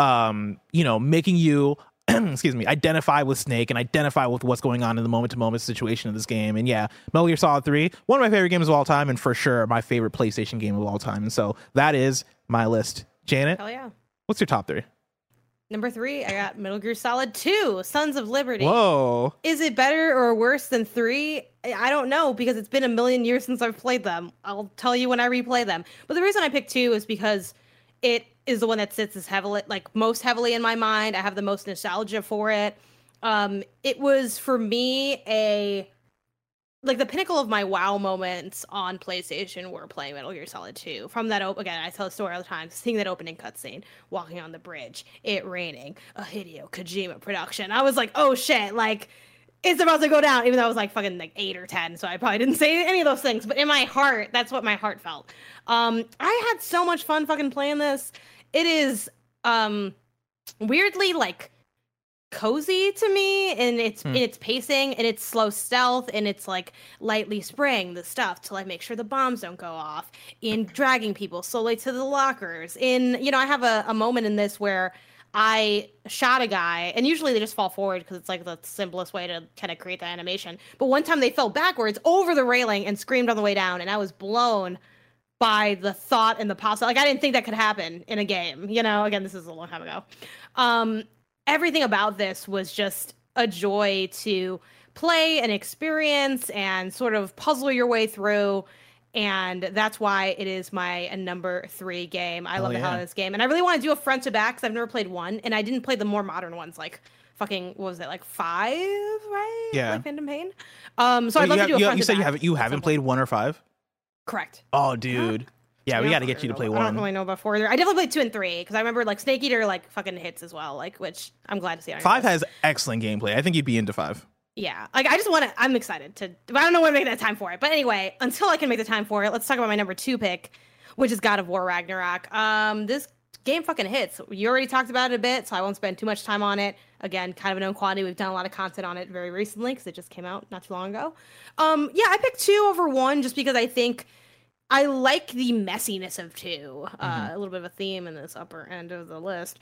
Speaker 3: making you identify with Snake and identify with what's going on in the moment-to-moment situation of this game. And yeah, Metal Gear Solid 3, one of my favorite games of all time, and for sure my favorite PlayStation game of all time. And so that is my list. Janet,
Speaker 4: hell yeah.
Speaker 3: What's your top 3?
Speaker 4: Number 3, I got Metal Gear Solid 2, Sons of Liberty.
Speaker 3: Whoa.
Speaker 4: Is it better or worse than 3? I don't know, because it's been a million years since I've played them. I'll tell you when I replay them. But the reason I picked 2 is because it is the one that sits as heavily, like most heavily in my mind. I have the most nostalgia for it. It was for me the pinnacle of my WoW moments on PlayStation were playing Metal Gear Solid 2. From that, again, I tell the story all the time, seeing that opening cutscene, walking on the bridge, it raining, a Hideo Kojima production. I was like, oh shit, like, it's about to go down, even though I was like fucking like 8 or 10, so I probably didn't say any of those things, but in my heart, that's what my heart felt. I had so much fun fucking playing this. It is weirdly like cozy to me in its pacing and its slow stealth, and it's like lightly spraying the stuff to like make sure the bombs don't go off, in dragging people slowly to the lockers. I have a moment in this where I shot a guy, and usually they just fall forward because it's like the simplest way to kind of create that animation. But one time they fell backwards over the railing and screamed on the way down, and I was blown by the thought and the possibility. Like, I didn't think that could happen in a game. Again, this is a long time ago. Everything about this was just a joy to play and experience and sort of puzzle your way through. And that's why it is my number 3 game. I love the hell out of this game. And I really want to do a front to back because I've never played 1. And I didn't play the more modern ones, like fucking, what was it, like 5, right?
Speaker 3: Yeah.
Speaker 4: Like Phantom Pain. So I'd love to do a front to back.
Speaker 3: You said you haven't played 1 or 5?
Speaker 4: Correct.
Speaker 3: Oh, dude. Yeah, we got to get you to play 1.
Speaker 4: I don't really know about 4 either. I definitely played 2 and 3 because I remember like Snake Eater like fucking hits as well, like, which I'm glad to see.
Speaker 3: 5 has excellent gameplay. I think you'd be into 5.
Speaker 4: Yeah, like I'm excited to, but I don't know when to make that time for it. But anyway, until I can make the time for it, let's talk about my number 2 pick, which is God of War Ragnarok. This game fucking hits. You already talked about it a bit, so I won't spend too much time on it. Again, kind of a known quantity. We've done a lot of content on it very recently because it just came out not too long ago. I picked 2 over 1 just because I think I like the messiness of 2. A little bit of a theme in this upper end of the list.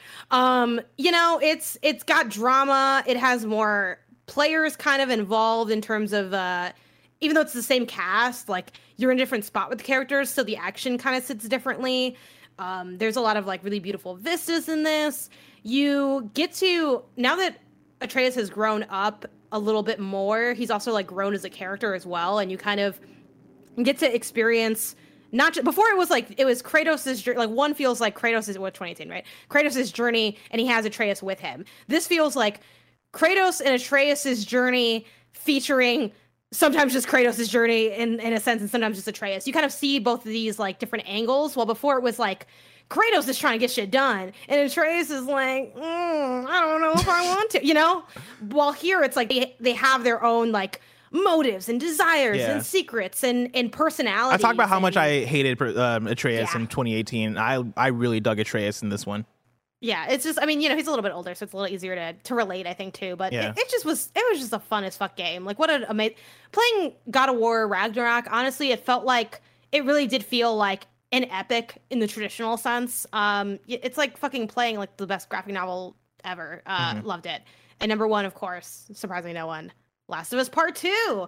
Speaker 4: It's got drama. It has more players kind of involved in terms of even though it's the same cast, like you're in a different spot with the characters, so the action kind of sits differently. There's a lot of like really beautiful vistas in this. You get to, now that Atreus has grown up a little bit more, he's also like grown as a character as well, and you kind of get to experience not just, before it was Kratos' journey, like 1 feels like Kratos' 2018, right? Kratos' journey, and he has Atreus with him. This feels like Kratos and Atreus' journey featuring sometimes just Kratos' journey in a sense, and sometimes just Atreus. You kind of see both of these like different angles, while before it was like Kratos is trying to get shit done, and Atreus is like, I don't know if I want to, While here it's like they have their own like motives and desires and secrets and personalities.
Speaker 3: I talked about how much I hated Atreus in 2018. I really dug Atreus in this one.
Speaker 4: Yeah, it's just, he's a little bit older, so it's a little easier to relate, I think, too. But it was just a fun as fuck game. Like, what an amazing, playing God of War Ragnarok, honestly, it felt like, it really did feel like an epic in the traditional sense. It's like fucking playing like the best graphic novel ever. Loved it. And number 1, of course, surprisingly no one, Last of Us Part 2.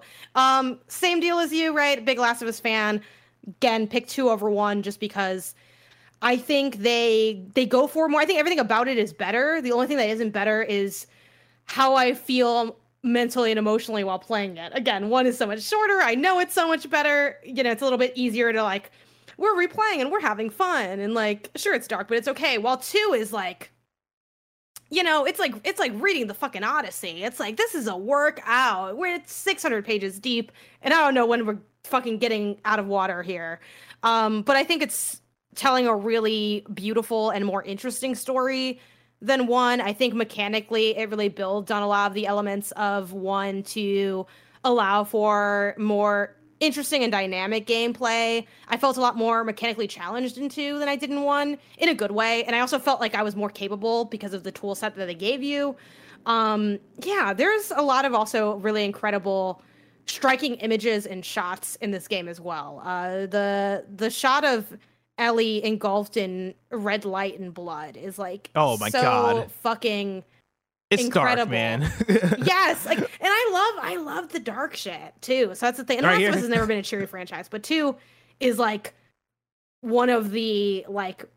Speaker 4: Same deal as you, right? Big Last of Us fan. Again, pick 2 over 1 just because I think they go for more. I think everything about it is better. The only thing that isn't better is how I feel mentally and emotionally while playing it. Again, 1 is so much shorter. I know it's so much better. You know, it's a little bit easier to like, we're replaying and we're having fun and like, sure, it's dark, but it's okay. While 2 is like, you know, it's like reading the fucking Odyssey. It's like, this is a workout. We're 600 pages deep, and I don't know when we're fucking getting out of water here. But I think it's telling a really beautiful and more interesting story than 1. I think mechanically it really builds on a lot of the elements of 1 to allow for more interesting and dynamic gameplay. I felt a lot more mechanically challenged in 2 than I did in 1, in a good way. And I also felt like I was more capable because of the tool set that they gave you. Yeah, there's a lot of also really incredible striking images and shots in this game as well. The shot of Ellie engulfed in red light and blood is like,
Speaker 3: oh my
Speaker 4: so
Speaker 3: God,
Speaker 4: fucking
Speaker 3: it's
Speaker 4: incredible.
Speaker 3: Dark, man.
Speaker 4: Yes, like, and I love the dark shit too. So that's the thing. And
Speaker 3: Right
Speaker 4: Last of Us
Speaker 3: here.
Speaker 4: has never been a cheery franchise, but 2 is like one of the like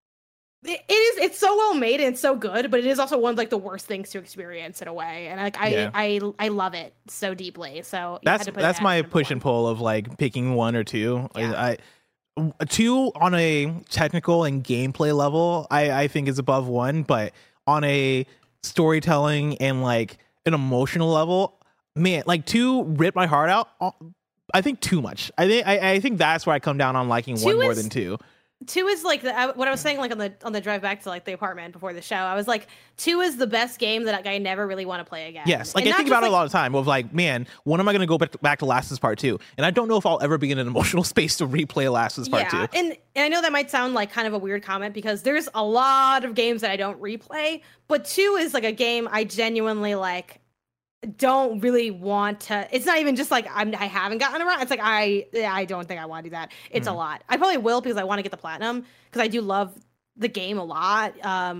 Speaker 4: it's so well made and it's so good, but it is also one of like the worst things to experience in a way. And like I love it so deeply. So
Speaker 3: that's my push and pull of like picking 1 or 2.
Speaker 4: Yeah.
Speaker 3: 2 on a technical and gameplay level, I think is above 1, but on a storytelling and like an emotional level, man, like 2 ripped my heart out. I think too much. I think that's where I come down on liking 1 more than 2.
Speaker 4: 2 is like what I was saying, like on the drive back to like the apartment before the show. I was like, 2 is the best game that I never really want to play again.
Speaker 3: Yes, like
Speaker 4: and
Speaker 3: I think about it a lot of time of like, man, when am I going to go back to Last of Us Part 2? And I don't know if I'll ever be in an emotional space to replay Last of Us Part 2.
Speaker 4: And I know that might sound like kind of a weird comment because there's a lot of games that I don't replay, but 2 is like a game I genuinely like don't really want to. It's not even just like I haven't gotten around. It's like I don't think I want to do that. It's a lot. I probably will because I want to get the platinum because I do love the game a lot.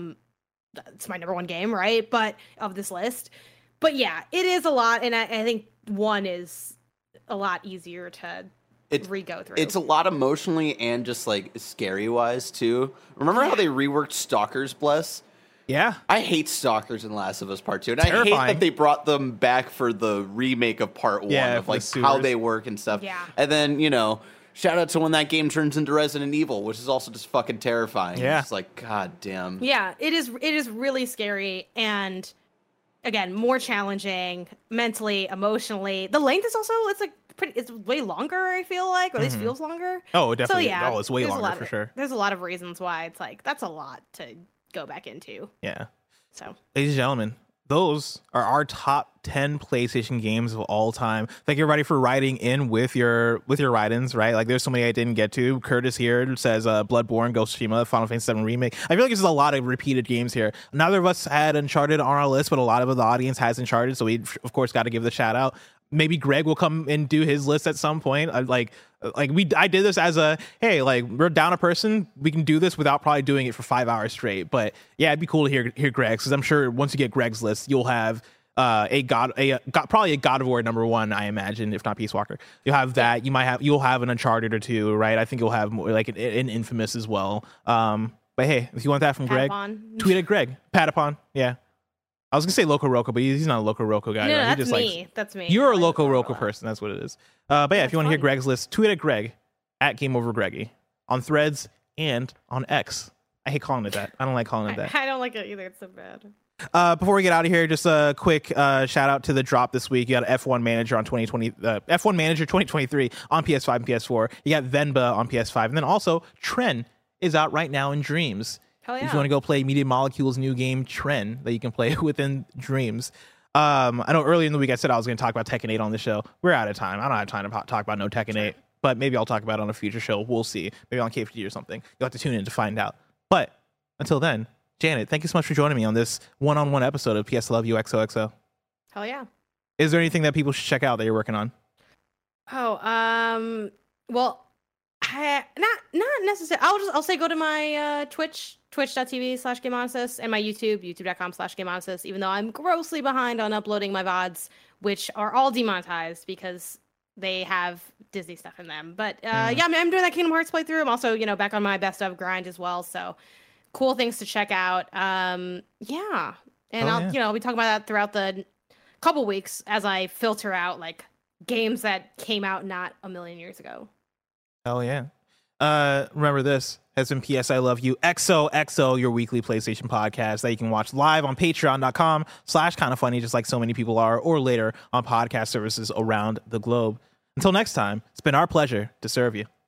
Speaker 4: It's my number 1 game, right? But of this list. But yeah, it is a lot, and I think 1 is a lot easier to re-go through.
Speaker 5: It's a lot emotionally and just like scary wise too. Remember how they reworked Stalker's Bless?
Speaker 3: Yeah.
Speaker 5: I hate Stalkers in Last of Us Part 2. And
Speaker 3: Terrifying.
Speaker 5: I hate that they brought them back for the remake of Part 1 of like how they work and stuff.
Speaker 4: Yeah.
Speaker 5: And then, you know, shout out to when that game turns into Resident Evil, which is also just fucking terrifying.
Speaker 3: Yeah.
Speaker 5: It's like, god damn.
Speaker 4: Yeah, it is really scary and again, more challenging mentally, emotionally. The length is also it's way longer, I feel like, or at least feels longer.
Speaker 3: Oh, definitely.
Speaker 4: So, yeah,
Speaker 3: it's way
Speaker 4: there's
Speaker 3: longer for sure.
Speaker 4: There's a lot of reasons why it's like that's a lot to go back into.
Speaker 3: Yeah.
Speaker 4: So,
Speaker 3: ladies and gentlemen, those are our top 10 PlayStation games of all time. Thank you everybody for writing in with your write-ins, right? Like there's so many I didn't get to. Curtis here says Bloodborne, Ghost of Tsushima, Final Fantasy VII Remake. I feel like there's a lot of repeated games here. Neither of us had Uncharted on our list, but a lot of the audience has Uncharted, so we of course got to give the shout out. Maybe Greg will come and do his list at some point. I did this as a, hey, like we're down a person, we can do this without probably doing it for 5 hours straight. But yeah, it'd be cool to hear Greg's, because I'm sure once you get Greg's list, you'll have probably a God of War number 1, I imagine, if not Peace Walker. You'll have that. You'll have an Uncharted or 2, right? I think you'll have more like an Infamous as well. But hey, if you want that from
Speaker 4: Patapon.
Speaker 3: Greg, tweet at Greg. Patapon, yeah. I was gonna say Loco Roco, but he's not a Loco Roco guy.
Speaker 4: No,
Speaker 3: right?
Speaker 4: that's me. That's me.
Speaker 3: You're a Loco Roco person. That's what it is. But yeah, if you want to hear Greg's list, tweet at Greg at Game Over Greggy on Threads and on X. I hate calling it that. I don't like calling it that.
Speaker 4: I don't like it either. It's so bad.
Speaker 3: Before we get out of here, just a quick shout out to the drop this week. You got F1 Manager on F1 Manager 2023 on PS5 and PS4. You got Venba on PS5, and then also Tren is out right now in Dreams.
Speaker 4: Hell yeah.
Speaker 3: If you want to go play Media Molecule's new game Tren that you can play within Dreams. I know earlier in the week I said I was going to talk about Tekken 8 on the show. We're out of time. I don't have time to talk about no Tekken 8, but maybe I'll talk about it on a future show. We'll see. Maybe on KFG or something. You'll have to tune in to find out. But until then, Janet, thank you so much for joining me on this one-on-one episode of PS Love You XOXO.
Speaker 4: Hell yeah.
Speaker 3: Is there anything that people should check out that you're working on?
Speaker 4: Oh, well, not necessarily. I'll say go to my twitch.tv/GameOnasis, and my youtube.com/GameOnasis, even though I'm grossly behind on uploading my VODs, which are all demonetized because they have Disney stuff in them. But yeah, I'm doing that Kingdom Hearts playthrough. I'm also, back on my best of grind as well. So cool things to check out. Yeah. And I'll be talking about that throughout the couple weeks as I filter out like games that came out not a million years ago.
Speaker 3: Hell yeah. Remember, this has been PS I Love You XOXO, your weekly PlayStation podcast that you can watch live on patreon.com/kindafunny, just like so many people are, or later on podcast services around the globe. Until next time, it's been our pleasure to serve you.